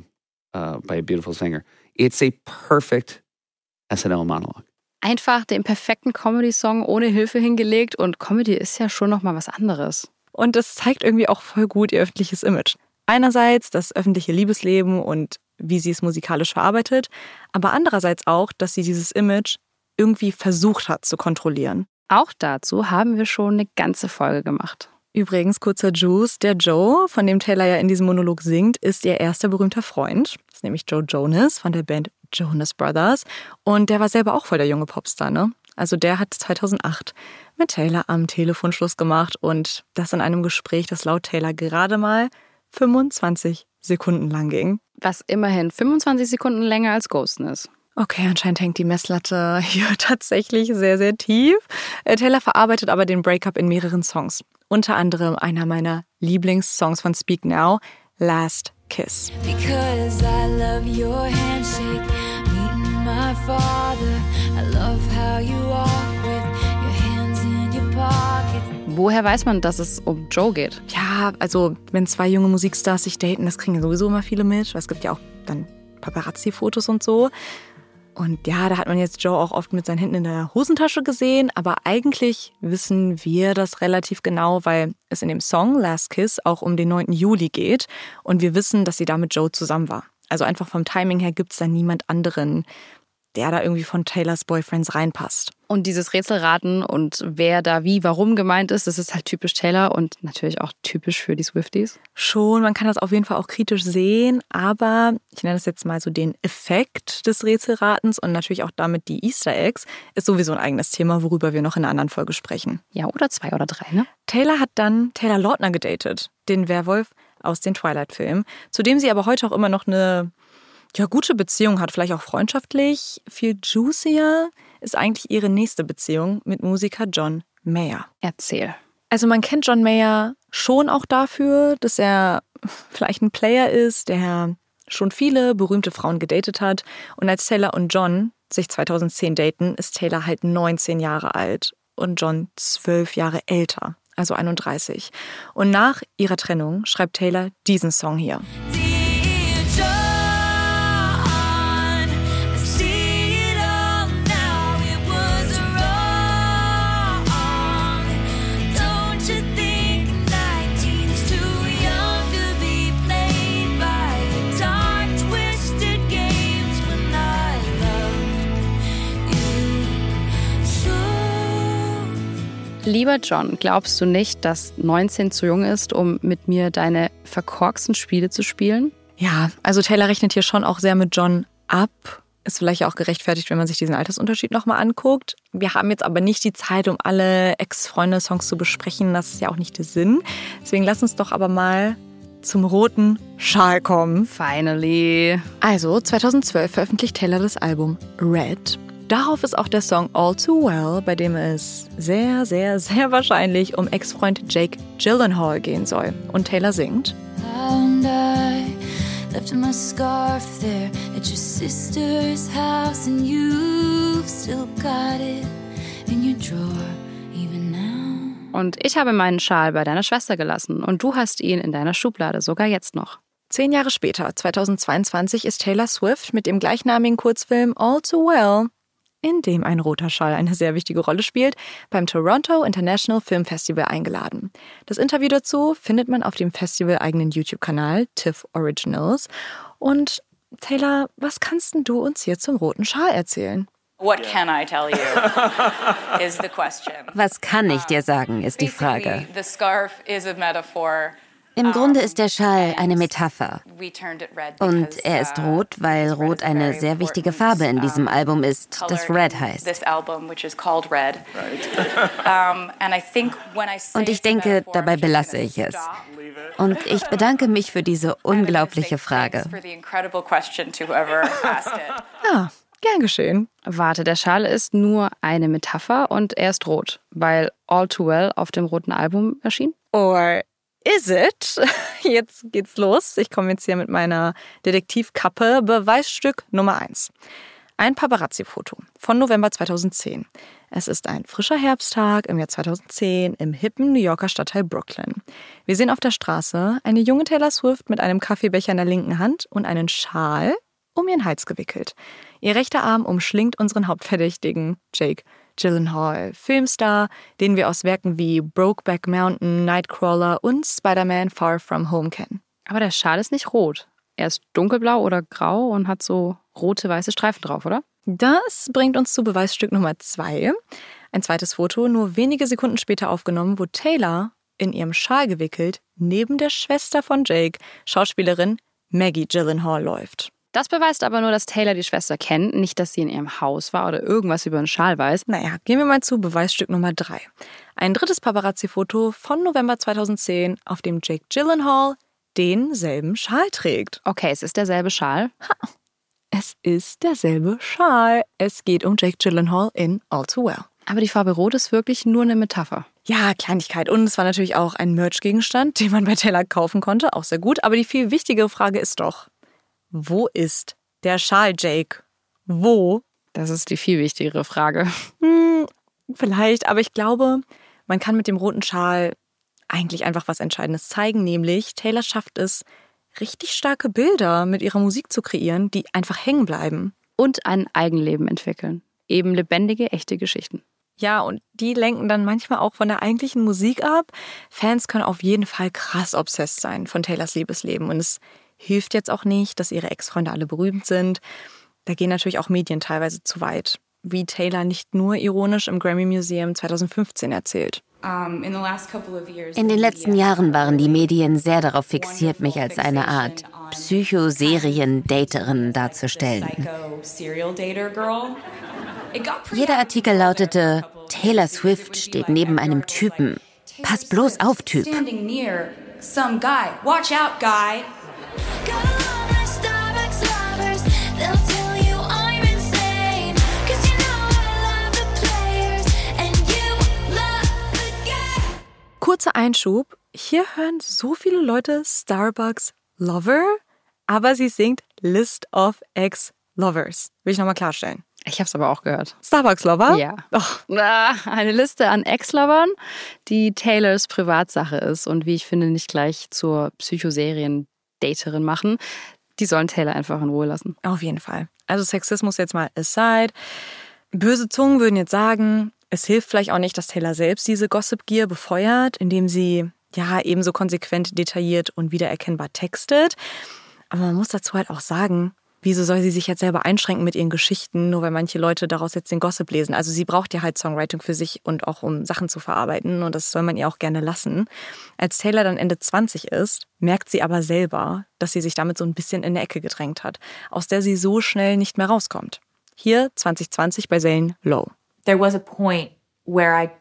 Speaker 6: It's a perfect SNL monologue.
Speaker 1: Einfach den perfekten Comedy-Song ohne Hilfe hingelegt und Comedy ist ja schon nochmal was anderes.
Speaker 3: Und es zeigt irgendwie auch voll gut ihr öffentliches Image. Einerseits das öffentliche Liebesleben und wie sie es musikalisch verarbeitet, aber andererseits auch, dass sie dieses Image irgendwie versucht hat zu kontrollieren.
Speaker 1: Auch dazu haben wir schon eine ganze Folge gemacht.
Speaker 3: Übrigens, kurzer Juice, der Joe, von dem Taylor ja in diesem Monolog singt, ist ihr erster berühmter Freund. Das ist nämlich Joe Jonas von der Band Jonas Brothers. Und der war selber auch voll der junge Popstar, ne? Also der hat 2008 mit Taylor am Telefon Schluss gemacht und das in einem Gespräch, das laut Taylor gerade mal 25 Sekunden lang ging.
Speaker 1: Was immerhin 25 Sekunden länger als Ghosten ist.
Speaker 3: Okay, anscheinend hängt die Messlatte hier tatsächlich sehr, sehr tief. Taylor verarbeitet aber den Breakup in mehreren Songs. Unter anderem einer meiner Lieblingssongs von Speak Now, Last Kiss.
Speaker 8: Because I love your handshake, meeting my father. I love how you walk with your hands in your pockets.
Speaker 1: Woher weiß man, dass es um Joe geht?
Speaker 3: Ja, also wenn zwei junge Musikstars sich daten, das kriegen ja sowieso immer viele mit. Es gibt ja auch dann Paparazzi-Fotos und so. Und ja, da hat man jetzt Joe auch oft mit seinen Händen in der Hosentasche gesehen, aber eigentlich wissen wir das relativ genau, weil es in dem Song Last Kiss auch um den 9. Juli geht und wir wissen, dass sie da mit Joe zusammen war. Also einfach vom Timing her gibt es da niemand anderen, der da irgendwie von Taylors Boyfriends reinpasst.
Speaker 1: Und dieses Rätselraten und wer da wie, warum gemeint ist, das ist halt typisch Taylor und natürlich auch typisch für die Swifties.
Speaker 3: Schon, man kann das auf jeden Fall auch kritisch sehen, aber ich nenne das jetzt mal so den Effekt des Rätselratens und natürlich auch damit die Easter Eggs, ist sowieso ein eigenes Thema, worüber wir noch in einer anderen Folge sprechen.
Speaker 1: Ja, oder 2 oder 3, ne?
Speaker 3: Taylor hat dann Taylor Lautner gedatet, den Werwolf aus den Twilight-Filmen, zu dem sie aber heute auch immer noch eine gute Beziehung hat, vielleicht auch freundschaftlich. Viel juicier ist eigentlich ihre nächste Beziehung mit Musiker John Mayer.
Speaker 1: Erzähl.
Speaker 3: Also man kennt John Mayer schon auch dafür, dass er vielleicht ein Player ist, der schon viele berühmte Frauen gedatet hat. Und als Taylor und John sich 2010 daten, ist Taylor halt 19 Jahre alt und John 12 Jahre älter, also 31. Und nach ihrer Trennung schreibt Taylor diesen Song hier.
Speaker 1: Lieber John, glaubst du nicht, dass 19 zu jung ist, um mit mir deine verkorksten Spiele zu spielen?
Speaker 3: Ja, also Taylor rechnet hier schon auch sehr mit John ab. Ist vielleicht auch gerechtfertigt, wenn man sich diesen Altersunterschied nochmal anguckt. Wir haben jetzt aber nicht die Zeit, um alle Ex-Freunde-Songs zu besprechen. Das ist ja auch nicht der Sinn. Deswegen lass uns doch aber mal zum roten Schal kommen.
Speaker 1: Finally.
Speaker 3: Also 2012 veröffentlicht Taylor das Album Red. Darauf ist auch der Song All Too Well, bei dem es sehr, sehr, sehr wahrscheinlich um Ex-Freund Jake Gyllenhaal gehen soll. Und Taylor singt:
Speaker 8: And I left my scarf there at your sister's house, and you've still got it in your drawer even now.
Speaker 1: Und ich habe meinen Schal bei deiner Schwester gelassen und du hast ihn in deiner Schublade, sogar jetzt noch.
Speaker 3: 10 Jahre später, 2022, ist Taylor Swift mit dem gleichnamigen Kurzfilm All Too Well, in dem ein roter Schal eine sehr wichtige Rolle spielt, beim Toronto International Film Festival eingeladen. Das Interview dazu findet man auf dem festival-eigenen YouTube-Kanal TIFF Originals. Und Taylor, was kannst denn du uns hier zum roten Schal erzählen?
Speaker 9: What can I tell you is the question.
Speaker 2: Was kann ich dir sagen, ist die Frage.
Speaker 9: The scarf is a metaphor.
Speaker 2: Im Grunde ist der Schal eine Metapher. Und er ist rot, weil Rot eine sehr wichtige Farbe in diesem Album ist, das Red heißt. Und ich denke, dabei belasse ich es. Und ich bedanke mich für diese unglaubliche Frage.
Speaker 3: Ja, gern geschehen.
Speaker 1: Warte, der Schal ist nur eine Metapher und er ist rot, weil All Too Well auf dem roten Album erschien?
Speaker 3: Or is it? Jetzt geht's los. Ich komme jetzt hier mit meiner Detektivkappe. Beweisstück Nummer 1. Ein Paparazzi-Foto von November 2010. Es ist ein frischer Herbsttag im Jahr 2010 im hippen New Yorker Stadtteil Brooklyn. Wir sehen auf der Straße eine junge Taylor Swift mit einem Kaffeebecher in der linken Hand und einen Schal um ihren Hals gewickelt. Ihr rechter Arm umschlingt unseren Hauptverdächtigen, Jake Gyllenhaal, Filmstar, den wir aus Werken wie Brokeback Mountain, Nightcrawler und Spider-Man Far From Home kennen.
Speaker 1: Aber der Schal ist nicht rot. Er ist dunkelblau oder grau und hat so rote, weiße Streifen drauf, oder?
Speaker 3: Das bringt uns zu Beweisstück Nummer 2. Ein zweites Foto, nur wenige Sekunden später aufgenommen, wo Taylor, in ihrem Schal gewickelt, neben der Schwester von Jake, Schauspielerin Maggie Gyllenhaal, läuft.
Speaker 1: Das beweist aber nur, dass Taylor die Schwester kennt, nicht, dass sie in ihrem Haus war oder irgendwas über den Schal weiß.
Speaker 3: Naja, gehen wir mal zu Beweisstück Nummer 3. Ein drittes Paparazzi-Foto von November 2010, auf dem Jake Gyllenhaal denselben Schal trägt.
Speaker 1: Okay, es ist derselbe Schal.
Speaker 3: Es ist derselbe Schal. Es geht um Jake Gyllenhaal in All Too Well.
Speaker 1: Aber die Farbe Rot ist wirklich nur eine Metapher.
Speaker 3: Ja, Kleinigkeit. Und es war natürlich auch ein Merch-Gegenstand, den man bei Taylor kaufen konnte. Auch sehr gut. Aber die viel wichtigere Frage ist doch: Wo ist der Schal, Jake? Wo?
Speaker 1: Das ist die viel wichtigere Frage.
Speaker 3: Vielleicht, aber ich glaube, man kann mit dem roten Schal eigentlich einfach was Entscheidendes zeigen, nämlich Taylor schafft es, richtig starke Bilder mit ihrer Musik zu kreieren, die einfach hängen bleiben.
Speaker 1: Und ein Eigenleben entwickeln. Eben lebendige, echte Geschichten.
Speaker 3: Ja, und die lenken dann manchmal auch von der eigentlichen Musik ab. Fans können auf jeden Fall krass obsessed sein von Taylors Liebesleben. Und es hilft jetzt auch nicht, dass ihre Ex-Freunde alle berühmt sind. Da gehen natürlich auch Medien teilweise zu weit. Wie Taylor nicht nur ironisch im Grammy Museum 2015 erzählt.
Speaker 2: In den letzten Jahren waren die Medien sehr darauf fixiert, mich als eine Art Psycho-Serien-Daterin darzustellen. Jeder Artikel lautete: Taylor Swift steht neben einem Typen. Pass bloß auf, Typ.
Speaker 3: Kurzer Einschub, hier hören so viele Leute Starbucks Lover, aber sie singt List of Ex-Lovers. Will ich nochmal klarstellen.
Speaker 1: Ich habe es aber auch gehört.
Speaker 3: Starbucks Lover?
Speaker 1: Ja. Eine Liste an Ex-Lovern, die Taylors Privatsache ist und wie ich finde, nicht gleich zur Psychoserien-Daterin machen. Die sollen Taylor einfach in Ruhe lassen.
Speaker 3: Auf jeden Fall. Also Sexismus jetzt mal aside. Böse Zungen würden jetzt sagen, es hilft vielleicht auch nicht, dass Taylor selbst diese Gossip-Gier befeuert, indem sie ja ebenso konsequent, detailliert und wiedererkennbar textet. Aber man muss dazu halt auch sagen, wieso soll sie sich jetzt selber einschränken mit ihren Geschichten, nur weil manche Leute daraus jetzt den Gossip lesen? Also sie braucht ja halt Songwriting für sich und auch um Sachen zu verarbeiten und das soll man ihr auch gerne lassen. Als Taylor dann Ende 20 ist, merkt sie aber selber, dass sie sich damit so ein bisschen in eine Ecke gedrängt hat, aus der sie so schnell nicht mehr rauskommt. Hier 2020 bei Zane Lowe.
Speaker 9: There was a point where I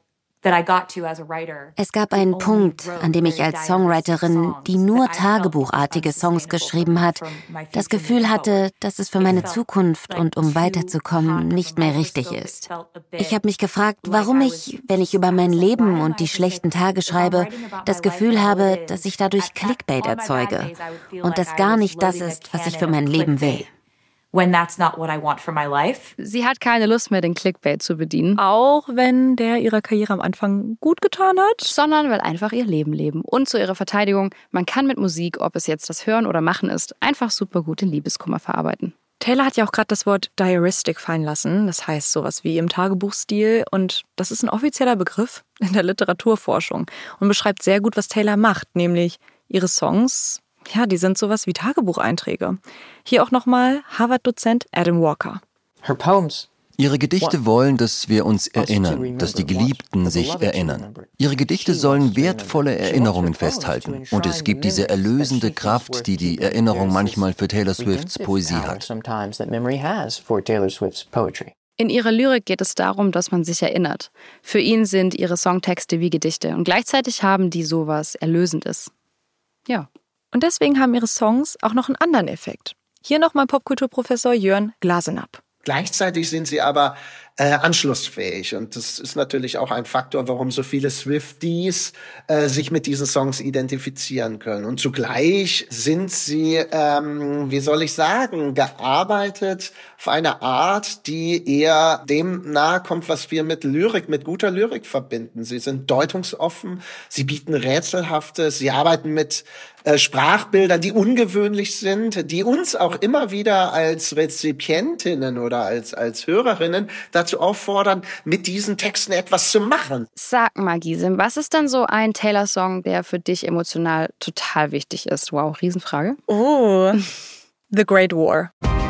Speaker 2: Es gab einen Punkt, an dem ich als Songwriterin, die nur tagebuchartige Songs geschrieben hat, das Gefühl hatte, dass es für meine Zukunft und um weiterzukommen nicht mehr richtig ist. Ich habe mich gefragt, warum ich, wenn ich über mein Leben und die schlechten Tage schreibe, das Gefühl habe, dass ich dadurch Clickbait erzeuge und das gar nicht das ist, was ich für mein Leben will.
Speaker 9: When that's not what I want for my life.
Speaker 1: Sie hat keine Lust mehr, den Clickbait zu bedienen.
Speaker 3: Auch wenn der ihrer Karriere am Anfang gut getan hat.
Speaker 1: Sondern will einfach ihr Leben leben. Und zu ihrer Verteidigung, man kann mit Musik, ob es jetzt das Hören oder Machen ist, einfach super gut den Liebeskummer verarbeiten.
Speaker 3: Taylor hat ja auch gerade das Wort Diaristic fallen lassen. Das heißt sowas wie im Tagebuchstil. Und das ist ein offizieller Begriff in der Literaturforschung und beschreibt sehr gut, was Taylor macht, nämlich ihre Songs. Ja, die sind sowas wie Tagebucheinträge. Hier auch nochmal Harvard-Dozent Adam Walker.
Speaker 10: Ihre Gedichte wollen, dass wir uns erinnern, dass die Geliebten sich erinnern. Ihre Gedichte sollen wertvolle Erinnerungen festhalten. Und es gibt diese erlösende Kraft, die die Erinnerung manchmal für Taylor Swifts Poesie hat.
Speaker 1: In ihrer Lyrik geht es darum, dass man sich erinnert. Für ihn sind ihre Songtexte wie Gedichte. Und gleichzeitig haben die sowas Erlösendes. Ja.
Speaker 3: Und deswegen haben ihre Songs auch noch einen anderen Effekt. Hier nochmal Popkulturprofessor Jörn Glasenapp.
Speaker 5: Gleichzeitig sind sie aber anschlussfähig. Und das ist natürlich auch ein Faktor, warum so viele Swifties sich mit diesen Songs identifizieren können. Und zugleich sind sie, wie soll ich sagen, gearbeitet auf eine Art, die eher dem nahe kommt, was wir mit Lyrik, mit guter Lyrik verbinden. Sie sind deutungsoffen, sie bieten Rätselhaftes, sie arbeiten mit Sprachbildern, die ungewöhnlich sind, die uns auch immer wieder als Rezipientinnen oder als Hörerinnen dazu auffordern, mit diesen Texten etwas zu machen.
Speaker 1: Sag mal, Gisem, was ist denn so ein Taylor-Song, der für dich emotional total wichtig ist? Wow, Riesenfrage.
Speaker 3: Oh, The Great War.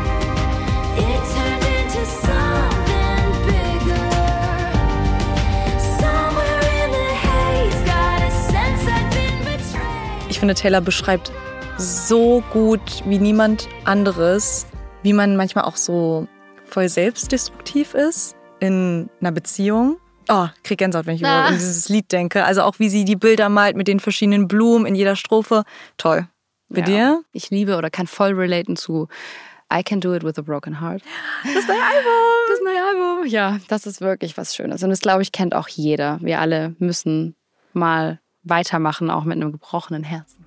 Speaker 3: Ich finde, Taylor beschreibt so gut wie niemand anderes, wie man manchmal auch so voll selbstdestruktiv ist in einer Beziehung. Oh, krieg Gänsehaut, wenn ich an dieses Lied denke. Also auch wie sie die Bilder malt mit den verschiedenen Blumen in jeder Strophe. Toll. Bei dir?
Speaker 1: Ich liebe oder kann voll relaten zu I Can Do It With a Broken Heart.
Speaker 3: Das neue Album.
Speaker 1: Das neue Album. Ja, das ist wirklich was Schönes. Und das, glaube ich, kennt auch jeder. Wir alle müssen mal weitermachen, auch mit einem gebrochenen Herzen.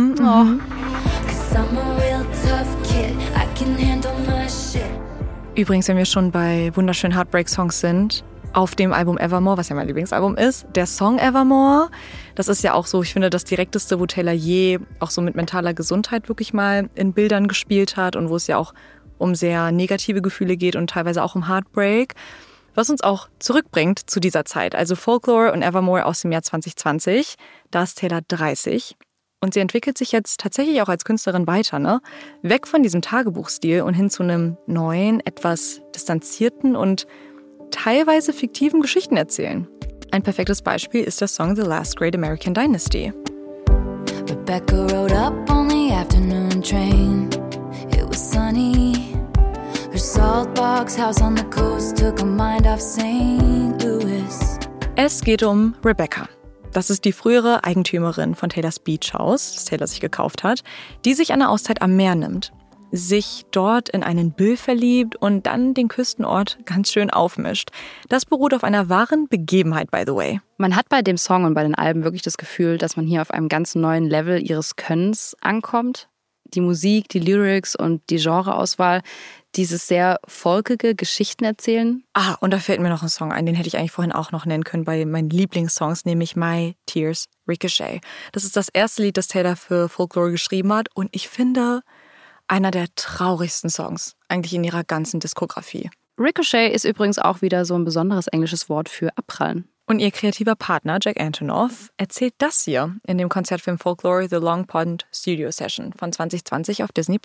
Speaker 3: Übrigens, wenn wir schon bei wunderschönen Heartbreak-Songs sind, auf dem Album Evermore, was ja mein Lieblingsalbum ist, der Song Evermore, das ist ja auch so, ich finde, das direkteste, wo Taylor je auch so mit mentaler Gesundheit wirklich mal in Bildern gespielt hat und wo es ja auch um sehr negative Gefühle geht und teilweise auch um Heartbreak. Was uns auch zurückbringt zu dieser Zeit, also Folklore und Evermore aus dem Jahr 2020. Da ist Taylor 30 und sie entwickelt sich jetzt tatsächlich auch als Künstlerin weiter, ne? Weg von diesem Tagebuchstil und hin zu einem neuen, etwas distanzierten und teilweise fiktiven Geschichten erzählen. Ein perfektes Beispiel ist der Song The Last Great American Dynasty.
Speaker 8: Rebecca rode up on the afternoon train. It was sunny. Her saltbox house on the coast took her mind off St. Louis.
Speaker 3: Es geht um Rebecca. Das ist die frühere Eigentümerin von Taylors Beach House, das Taylor sich gekauft hat, die sich eine Auszeit am Meer nimmt, sich dort in einen Bill verliebt und dann den Küstenort ganz schön aufmischt. Das beruht auf einer wahren Begebenheit, by the way.
Speaker 1: Man hat bei dem Song und bei den Alben wirklich das Gefühl, dass man hier auf einem ganz neuen Level ihres Könnens ankommt. Die Musik, die Lyrics und die Genreauswahl, dieses sehr folkige Geschichten erzählen.
Speaker 3: Und da fällt mir noch ein Song ein, den hätte ich eigentlich vorhin auch noch nennen können bei meinen Lieblingssongs, nämlich My Tears, Ricochet. Das ist das erste Lied, das Taylor für Folklore geschrieben hat und ich finde, einer der traurigsten Songs eigentlich in ihrer ganzen Diskografie.
Speaker 1: Ricochet ist übrigens auch wieder so ein besonderes englisches Wort für abprallen.
Speaker 3: Und ihr kreativer Partner Jack Antonoff erzählt das hier in dem Konzertfilm Folklore The Long Pond Studio Session von 2020 auf Disney+.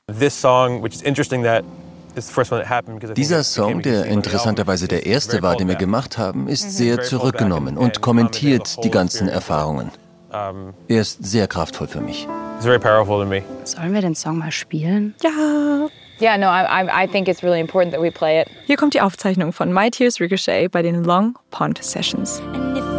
Speaker 10: Dieser Song, der interessanterweise der erste war, den wir gemacht haben, ist sehr zurückgenommen und kommentiert die ganzen Erfahrungen. Er ist sehr kraftvoll für mich.
Speaker 1: Sollen wir den Song mal spielen?
Speaker 3: Ja.
Speaker 16: Yeah, no, I think it's really important that we play it.
Speaker 3: Hier kommt die Aufzeichnung von My Tears Ricochet bei den Long Pond Sessions.
Speaker 8: And if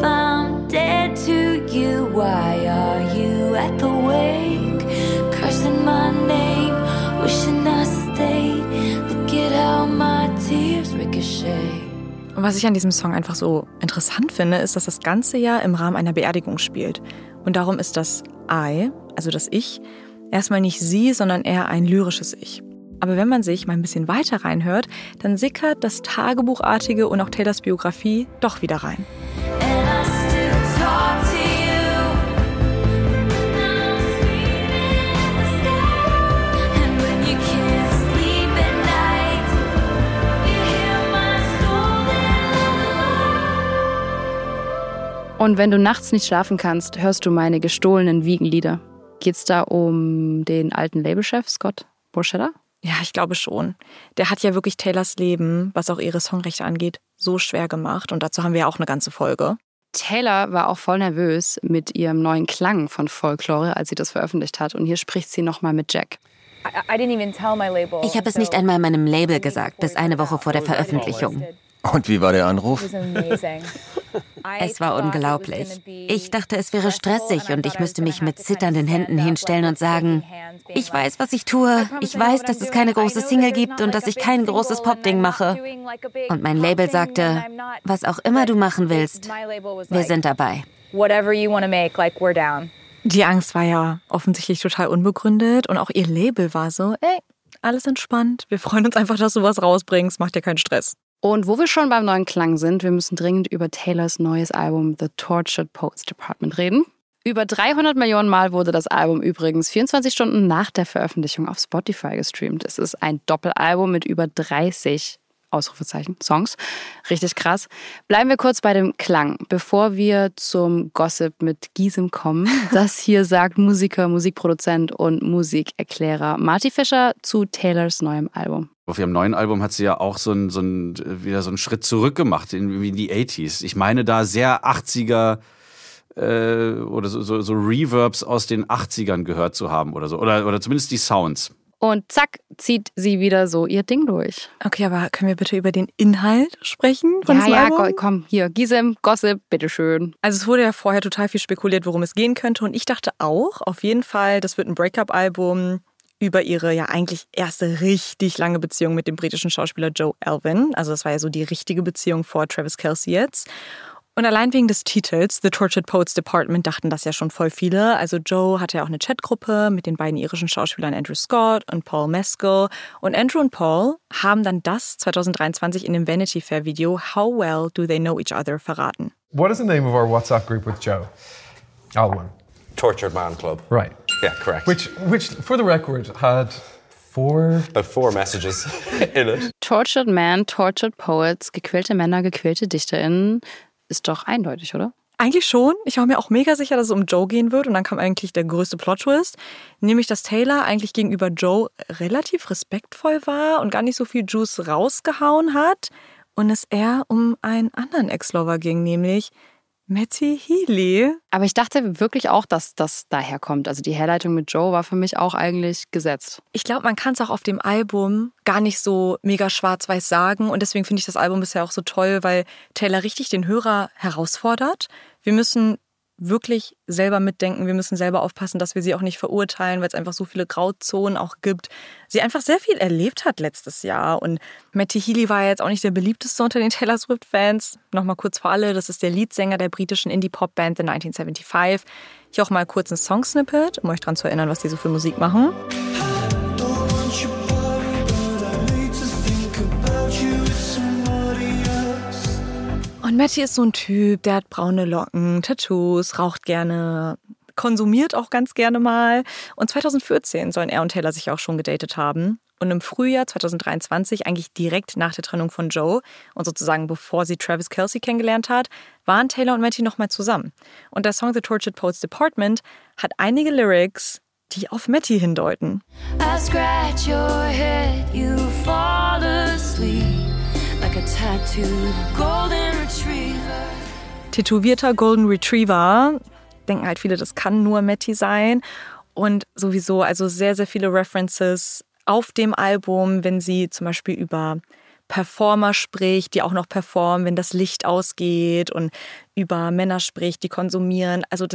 Speaker 8: the wake, cursing my name, wishing I stayed. Look at how my tears ricochet.
Speaker 3: Und was ich an diesem Song einfach so interessant finde, ist, dass das Ganze ja im Rahmen einer Beerdigung spielt. Und darum ist das I, also das Ich, erstmal nicht sie, sondern eher ein lyrisches Ich. Aber wenn man sich mal ein bisschen weiter reinhört, dann sickert das Tagebuchartige und auch Taylors Biografie doch wieder rein.
Speaker 1: Und wenn du nachts nicht schlafen kannst, hörst du meine gestohlenen Wiegenlieder. Geht's da um den alten Labelchef Scott Borchetta?
Speaker 3: Ja, ich glaube schon. Der hat ja wirklich Taylors Leben, was auch ihre Songrechte angeht, so schwer gemacht. Und dazu haben wir ja auch eine ganze Folge.
Speaker 1: Taylor war auch voll nervös mit ihrem neuen Klang von Folklore, als sie das veröffentlicht hat. Und hier spricht sie nochmal mit Jack.
Speaker 2: Ich habe es nicht einmal meinem Label gesagt, bis eine Woche vor der Veröffentlichung.
Speaker 10: Und wie war der Anruf?
Speaker 2: Es war unglaublich. Ich dachte, es wäre stressig und ich müsste mich mit zitternden Händen hinstellen und sagen, ich weiß, was ich tue. Ich weiß, dass es keine große Single gibt und dass ich kein großes Popding mache. Und mein Label sagte, was auch immer du machen willst, wir sind dabei.
Speaker 3: Die Angst war ja offensichtlich total unbegründet und auch ihr Label war so, ey, alles entspannt, wir freuen uns einfach, dass du was rausbringst, mach dir keinen Stress.
Speaker 1: Und wo wir schon beim neuen Klang sind, wir müssen dringend über Taylors neues Album The Tortured Poets Department reden. Über 300 Millionen Mal wurde das Album übrigens 24 Stunden nach der Veröffentlichung auf Spotify gestreamt. Es ist ein Doppelalbum mit über 30 Ausrufezeichen, Songs. Richtig krass. Bleiben wir kurz bei dem Klang, bevor wir zum Gossip mit Gisem kommen. Das hier sagt Musiker, Musikproduzent und Musikerklärer Marty Fischer zu Taylors neuem Album.
Speaker 6: Auf ihrem neuen Album hat sie ja auch wieder so einen Schritt zurück gemacht in die 80s. Ich meine da sehr 80er oder so Reverbs aus den 80ern gehört zu haben oder so. Oder zumindest die Sounds.
Speaker 1: Und zack, zieht sie wieder so ihr Ding durch.
Speaker 3: Okay, aber können wir bitte über den Inhalt sprechen von diesem Album?
Speaker 1: Komm, hier, Gisem, Gossip, bitteschön.
Speaker 3: Also es wurde ja vorher total viel spekuliert, worum es gehen könnte. Und ich dachte auch, auf jeden Fall, das wird ein Breakup-Album über ihre ja eigentlich erste richtig lange Beziehung mit dem britischen Schauspieler Joe Alwyn. Also das war ja so die richtige Beziehung vor Travis Kelce jetzt. Und allein wegen des Titels, The Tortured Poets Department, dachten das ja schon voll viele. Also Joe hatte ja auch eine Chatgruppe mit den beiden irischen Schauspielern Andrew Scott und Paul Mescal. Und Andrew und Paul haben dann das 2023 in dem Vanity Fair Video How Well Do They Know Each Other verraten.
Speaker 17: What is the name of our WhatsApp group with Joe Alwyn?
Speaker 18: Tortured Man Club.
Speaker 17: Right.
Speaker 18: Yeah, correct.
Speaker 17: Which, for the record, had
Speaker 18: about 4 messages in it.
Speaker 1: Tortured Man, Tortured Poets, gequälte Männer, gequälte DichterInnen. Ist doch eindeutig, oder?
Speaker 3: Eigentlich schon. Ich war mir auch mega sicher, dass es um Joe gehen wird. Und dann kam eigentlich der größte Plot-Twist. Nämlich, dass Taylor eigentlich gegenüber Joe relativ respektvoll war und gar nicht so viel Juice rausgehauen hat. Und es eher um einen anderen Ex-Lover ging, nämlich Matty Healy.
Speaker 1: Aber ich dachte wirklich auch, dass das daher kommt. Also die Herleitung mit Joe war für mich auch eigentlich gesetzt.
Speaker 3: Ich glaube, man kann es auch auf dem Album gar nicht so mega schwarz-weiß sagen. Und deswegen finde ich das Album bisher auch so toll, weil Taylor richtig den Hörer herausfordert. Wir müssen wirklich selber mitdenken. Wir müssen selber aufpassen, dass wir sie auch nicht verurteilen, weil es einfach so viele Grauzonen auch gibt. Sie einfach sehr viel erlebt hat letztes Jahr. Und Matty Healy war ja jetzt auch nicht der beliebteste unter den Taylor Swift-Fans. Nochmal kurz für alle, das ist der Leadsänger der britischen Indie-Pop-Band The 1975. Hier auch mal kurz ein Song-Snippet, um euch daran zu erinnern, was die so für Musik machen. Und Matty ist so ein Typ, der hat braune Locken, Tattoos, raucht gerne, konsumiert auch ganz gerne mal. Und 2014 sollen er und Taylor sich auch schon gedatet haben. Und im Frühjahr 2023, eigentlich direkt nach der Trennung von Joe und sozusagen bevor sie Travis Kelce kennengelernt hat, waren Taylor und Matty nochmal zusammen. Und der Song The Tortured Poets Department hat einige Lyrics, die auf Matty hindeuten.
Speaker 8: I scratch your head, you fall asleep like a tattooed golden retriever.
Speaker 3: Tätowierter Golden Retriever. Denken halt viele, das kann nur Matty sein. Und sowieso, also sehr, sehr viele References auf dem Album, wenn sie zum Beispiel über Performer spricht, die auch noch performen, wenn das Licht ausgeht und über Männer spricht, die konsumieren. Also das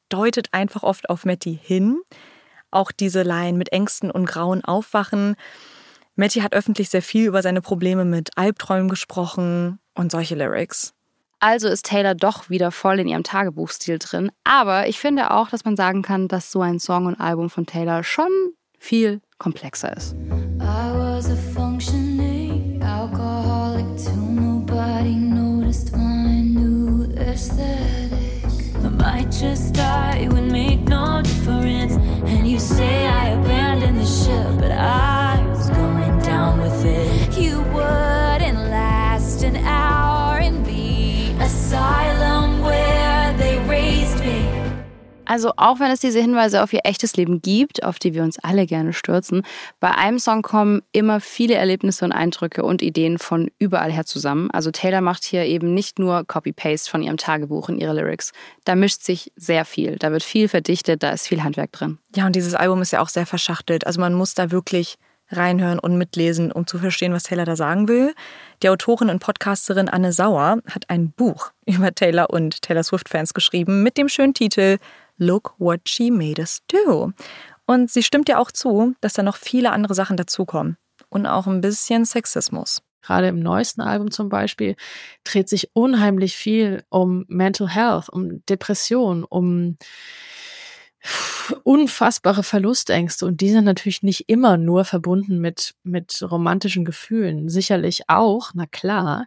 Speaker 3: deutet einfach oft auf Matty hin. Auch diese Line mit Ängsten und Grauen aufwachen. Matty hat öffentlich sehr viel über seine Probleme mit Albträumen gesprochen und solche Lyrics.
Speaker 1: Also ist Taylor doch wieder voll in ihrem Tagebuchstil drin. Aber ich finde auch, dass man sagen kann, dass so ein Song und Album von Taylor schon viel komplexer ist.
Speaker 8: I was a functioning alcoholic till nobody noticed my new aesthetic. I might just die, it would make no difference. And you say I abandoned the ship, but I was going down with it. You wouldn't last an hour in the asylum where they raised me.
Speaker 1: Also auch wenn es diese Hinweise auf ihr echtes Leben gibt, auf die wir uns alle gerne stürzen, bei einem Song kommen immer viele Erlebnisse und Eindrücke und Ideen von überall her zusammen. Also Taylor macht hier eben nicht nur Copy-Paste von ihrem Tagebuch in ihre Lyrics. Da mischt sich sehr viel, da wird viel verdichtet, da ist viel Handwerk drin.
Speaker 3: Ja, und dieses Album ist ja auch sehr verschachtelt. Also man muss da wirklich reinhören und mitlesen, um zu verstehen, was Taylor da sagen will. Die Autorin und Podcasterin Anne Sauer hat ein Buch über Taylor und Taylor Swift-Fans geschrieben mit dem schönen Titel Look What She Made Us Do. Und sie stimmt ja auch zu, dass da noch viele andere Sachen dazukommen. Und auch ein bisschen Sexismus.
Speaker 19: Gerade im neuesten Album zum Beispiel dreht sich unheimlich viel um Mental Health, um Depression, um unfassbare Verlustängste. Und die sind natürlich nicht immer nur verbunden mit romantischen Gefühlen. Sicherlich auch, na klar.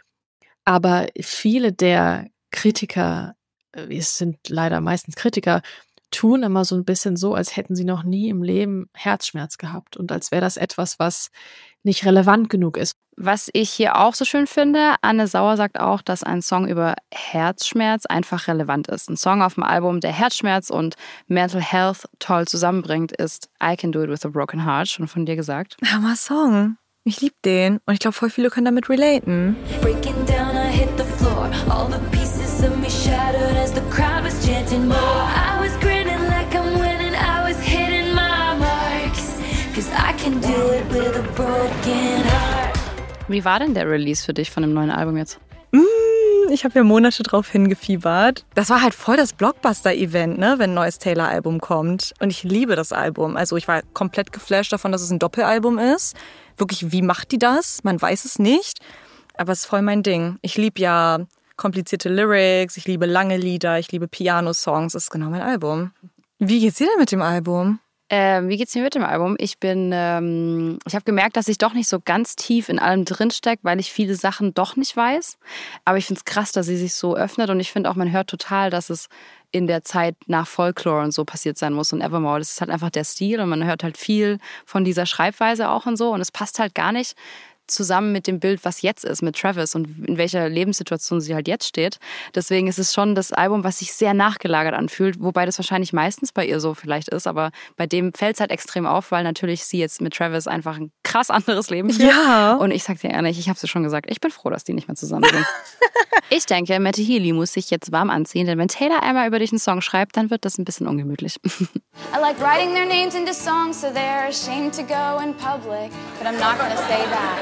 Speaker 19: Aber viele der Kritiker, es sind leider meistens Kritiker, tun immer so ein bisschen so, als hätten sie noch nie im Leben Herzschmerz gehabt und als wäre das etwas, was nicht relevant genug ist.
Speaker 1: Was ich hier auch so schön finde, Anne Sauer sagt auch, dass ein Song über Herzschmerz einfach relevant ist. Ein Song auf dem Album, der Herzschmerz und Mental Health toll zusammenbringt, ist I Can Do It With a Broken Heart, schon von dir gesagt.
Speaker 3: Hammer Song. Ich liebe den und ich glaube, voll viele können damit relaten.
Speaker 8: Breaking down, I hit the floor. All the pieces of me shattered as the crowd was chanting more. I was grinning like I'm winning. I was hitting my marks. 'Cause I can do it with a broken heart.
Speaker 1: Wie war denn der Release für dich von dem neuen Album jetzt?
Speaker 3: Ich habe ja Monate drauf hingefiebert. Das war halt voll das Blockbuster-Event, ne, wenn ein neues Taylor-Album kommt. Und ich liebe das Album. Also ich war komplett geflasht davon, dass es ein Doppelalbum ist. Wirklich, wie macht die das? Man weiß es nicht. Aber es ist voll mein Ding. Ich liebe ja komplizierte Lyrics, ich liebe lange Lieder, ich liebe Piano-Songs. Das ist genau mein Album. Wie geht's dir denn mit dem Album?
Speaker 1: Wie geht's mir mit dem Album? Ich habe gemerkt, dass ich doch nicht so ganz tief in allem drinstecke, weil ich viele Sachen doch nicht weiß. Aber ich finde es krass, dass sie sich so öffnet und ich finde auch, man hört total, dass es in der Zeit nach Folklore und so passiert sein muss und Evermore. Das ist halt einfach der Stil und man hört halt viel von dieser Schreibweise auch und so und es passt halt gar nicht zusammen mit dem Bild, was jetzt ist, mit Travis und in welcher Lebenssituation sie halt jetzt steht. Deswegen ist es schon das Album, was sich sehr nachgelagert anfühlt, wobei das wahrscheinlich meistens bei ihr so vielleicht ist, aber bei dem fällt es halt extrem auf, weil natürlich sie jetzt mit Travis einfach ein krass anderes Leben führt.
Speaker 3: Ja.
Speaker 1: Und ich sag dir ehrlich, ich hab's dir schon gesagt, ich bin froh, dass die nicht mehr zusammen sind. Ich denke, Matty Healy muss sich jetzt warm anziehen, denn wenn Taylor einmal über dich einen Song schreibt, dann wird das ein bisschen ungemütlich.
Speaker 15: I like writing their names into songs so they're ashamed to go in public. But I'm not gonna say that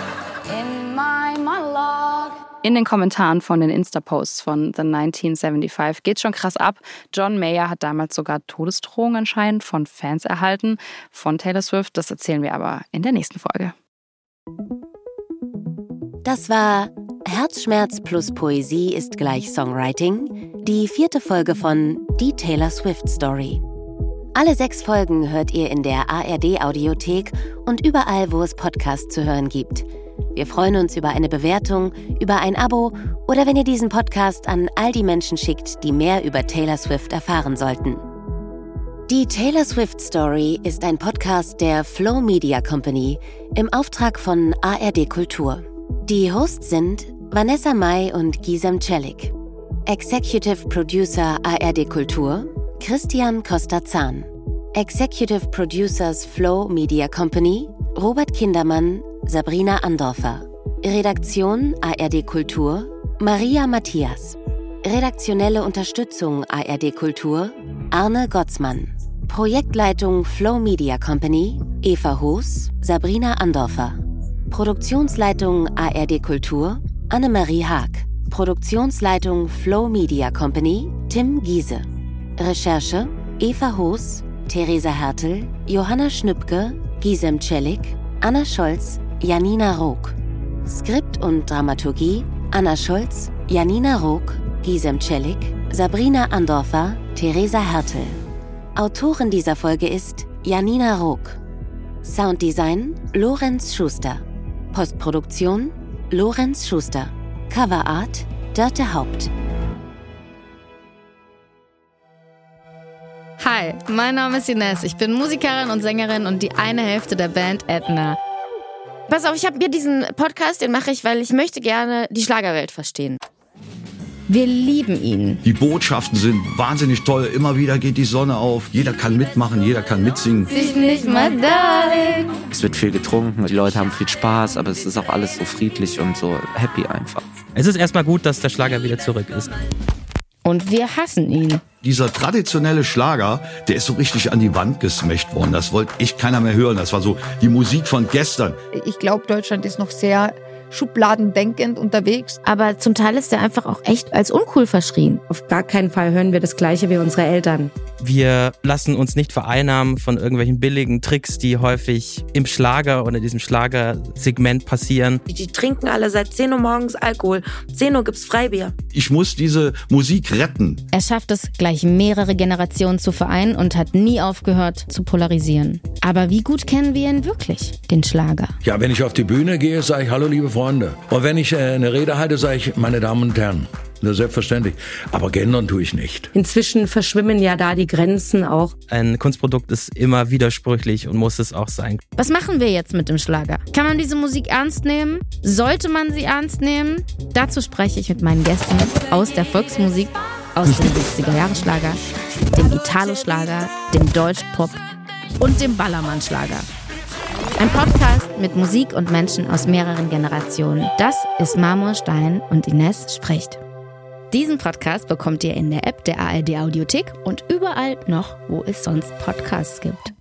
Speaker 15: in my monologue.
Speaker 1: In den Kommentaren von den Insta-Posts von The 1975 geht's schon krass ab. John Mayer hat damals sogar Todesdrohungen anscheinend von Fans erhalten, von Taylor Swift. Das erzählen wir aber in der nächsten Folge.
Speaker 2: Das war Herzschmerz plus Poesie ist gleich Songwriting, die 4. Folge von Die Taylor Swift Story. Alle 6 Folgen hört ihr in der ARD-Audiothek und überall, wo es Podcasts zu hören gibt. Wir freuen uns über eine Bewertung, über ein Abo oder wenn ihr diesen Podcast an all die Menschen schickt, die mehr über Taylor Swift erfahren sollten. Die Taylor Swift Story ist ein Podcast der Flow Media Company im Auftrag von ARD Kultur. Die Hosts sind Vanessa Mai und Gisem Celik. Executive Producer ARD Kultur Christian Costa-Zahn. Executive Producers Flow Media Company Robert Kindermann, Sabrina Andorfer. Redaktion ARD Kultur Maria Matthias. Redaktionelle Unterstützung ARD Kultur Arne Gottsmann. Projektleitung Flow Media Company Eva Hoos, Sabrina Andorfer. Produktionsleitung ARD Kultur Annemarie Haag. Produktionsleitung Flow Media Company Tim Giese. Recherche Eva Hoos, Theresa Hertel, Johanna Schnüppke, Gisem Celik, Anna Scholz, Janina Rook. Skript und Dramaturgie Anna Scholz, Janina Rook, Gisem Celik, Sabrina Andorfer, Theresa Hertel. Autorin dieser Folge ist Janina Rook. Sounddesign Lorenz Schuster. Postproduktion Lorenz Schuster. Coverart Dörte Haupt.
Speaker 1: Hi, mein Name ist Ines. Ich bin Musikerin und Sängerin und die eine Hälfte der Band Edna. Pass auf, ich habe mir diesen Podcast, den mache ich, weil ich möchte gerne die Schlagerwelt verstehen. Wir lieben ihn.
Speaker 20: Die Botschaften sind wahnsinnig toll. Immer wieder geht die Sonne auf. Jeder kann mitmachen, jeder kann mitsingen.
Speaker 1: Sich nicht mal darling.
Speaker 21: Es wird viel getrunken, die Leute haben viel Spaß, aber es ist auch alles so friedlich und so happy einfach.
Speaker 22: Es ist erstmal gut, dass der Schlager wieder zurück ist.
Speaker 1: Und wir hassen ihn.
Speaker 20: Dieser traditionelle Schlager, der ist so richtig an die Wand gesmasht worden. Das wollte echt keiner mehr hören. Das war so die Musik von gestern.
Speaker 23: Ich glaube, Deutschland ist noch sehr schubladendenkend unterwegs.
Speaker 1: Aber zum Teil ist er einfach auch echt als uncool verschrien. Auf gar keinen Fall hören wir das Gleiche wie unsere Eltern.
Speaker 22: Wir lassen uns nicht vereinnahmen von irgendwelchen billigen Tricks, die häufig im Schlager oder in diesem Schlagersegment passieren.
Speaker 23: Die trinken alle seit 10 Uhr morgens Alkohol. 10 Uhr gibt's Freibier.
Speaker 20: Ich muss diese Musik retten.
Speaker 1: Er schafft es, gleich mehrere Generationen zu vereinen und hat nie aufgehört zu polarisieren. Aber wie gut kennen wir ihn wirklich, den Schlager?
Speaker 24: Ja, wenn ich auf die Bühne gehe, sage ich, hallo liebe Freunde. Und wenn ich eine Rede halte, sage ich, meine Damen und Herren. Ja, selbstverständlich. Aber gendern tue ich nicht.
Speaker 23: Inzwischen verschwimmen ja da die Grenzen auch.
Speaker 22: Ein Kunstprodukt ist immer widersprüchlich und muss es auch sein.
Speaker 1: Was machen wir jetzt mit dem Schlager? Kann man diese Musik ernst nehmen? Sollte man sie ernst nehmen? Dazu spreche ich mit meinen Gästen aus der Volksmusik, aus dem 70er-Jahre-Schlager, dem Italo-Schlager, dem Deutschpop und dem Ballermann-Schlager. Ein Podcast mit Musik und Menschen aus mehreren Generationen. Das ist Marmorstein und Ines spricht. Diesen Podcast bekommt ihr in der App der ARD Audiothek und überall noch, wo es sonst Podcasts gibt.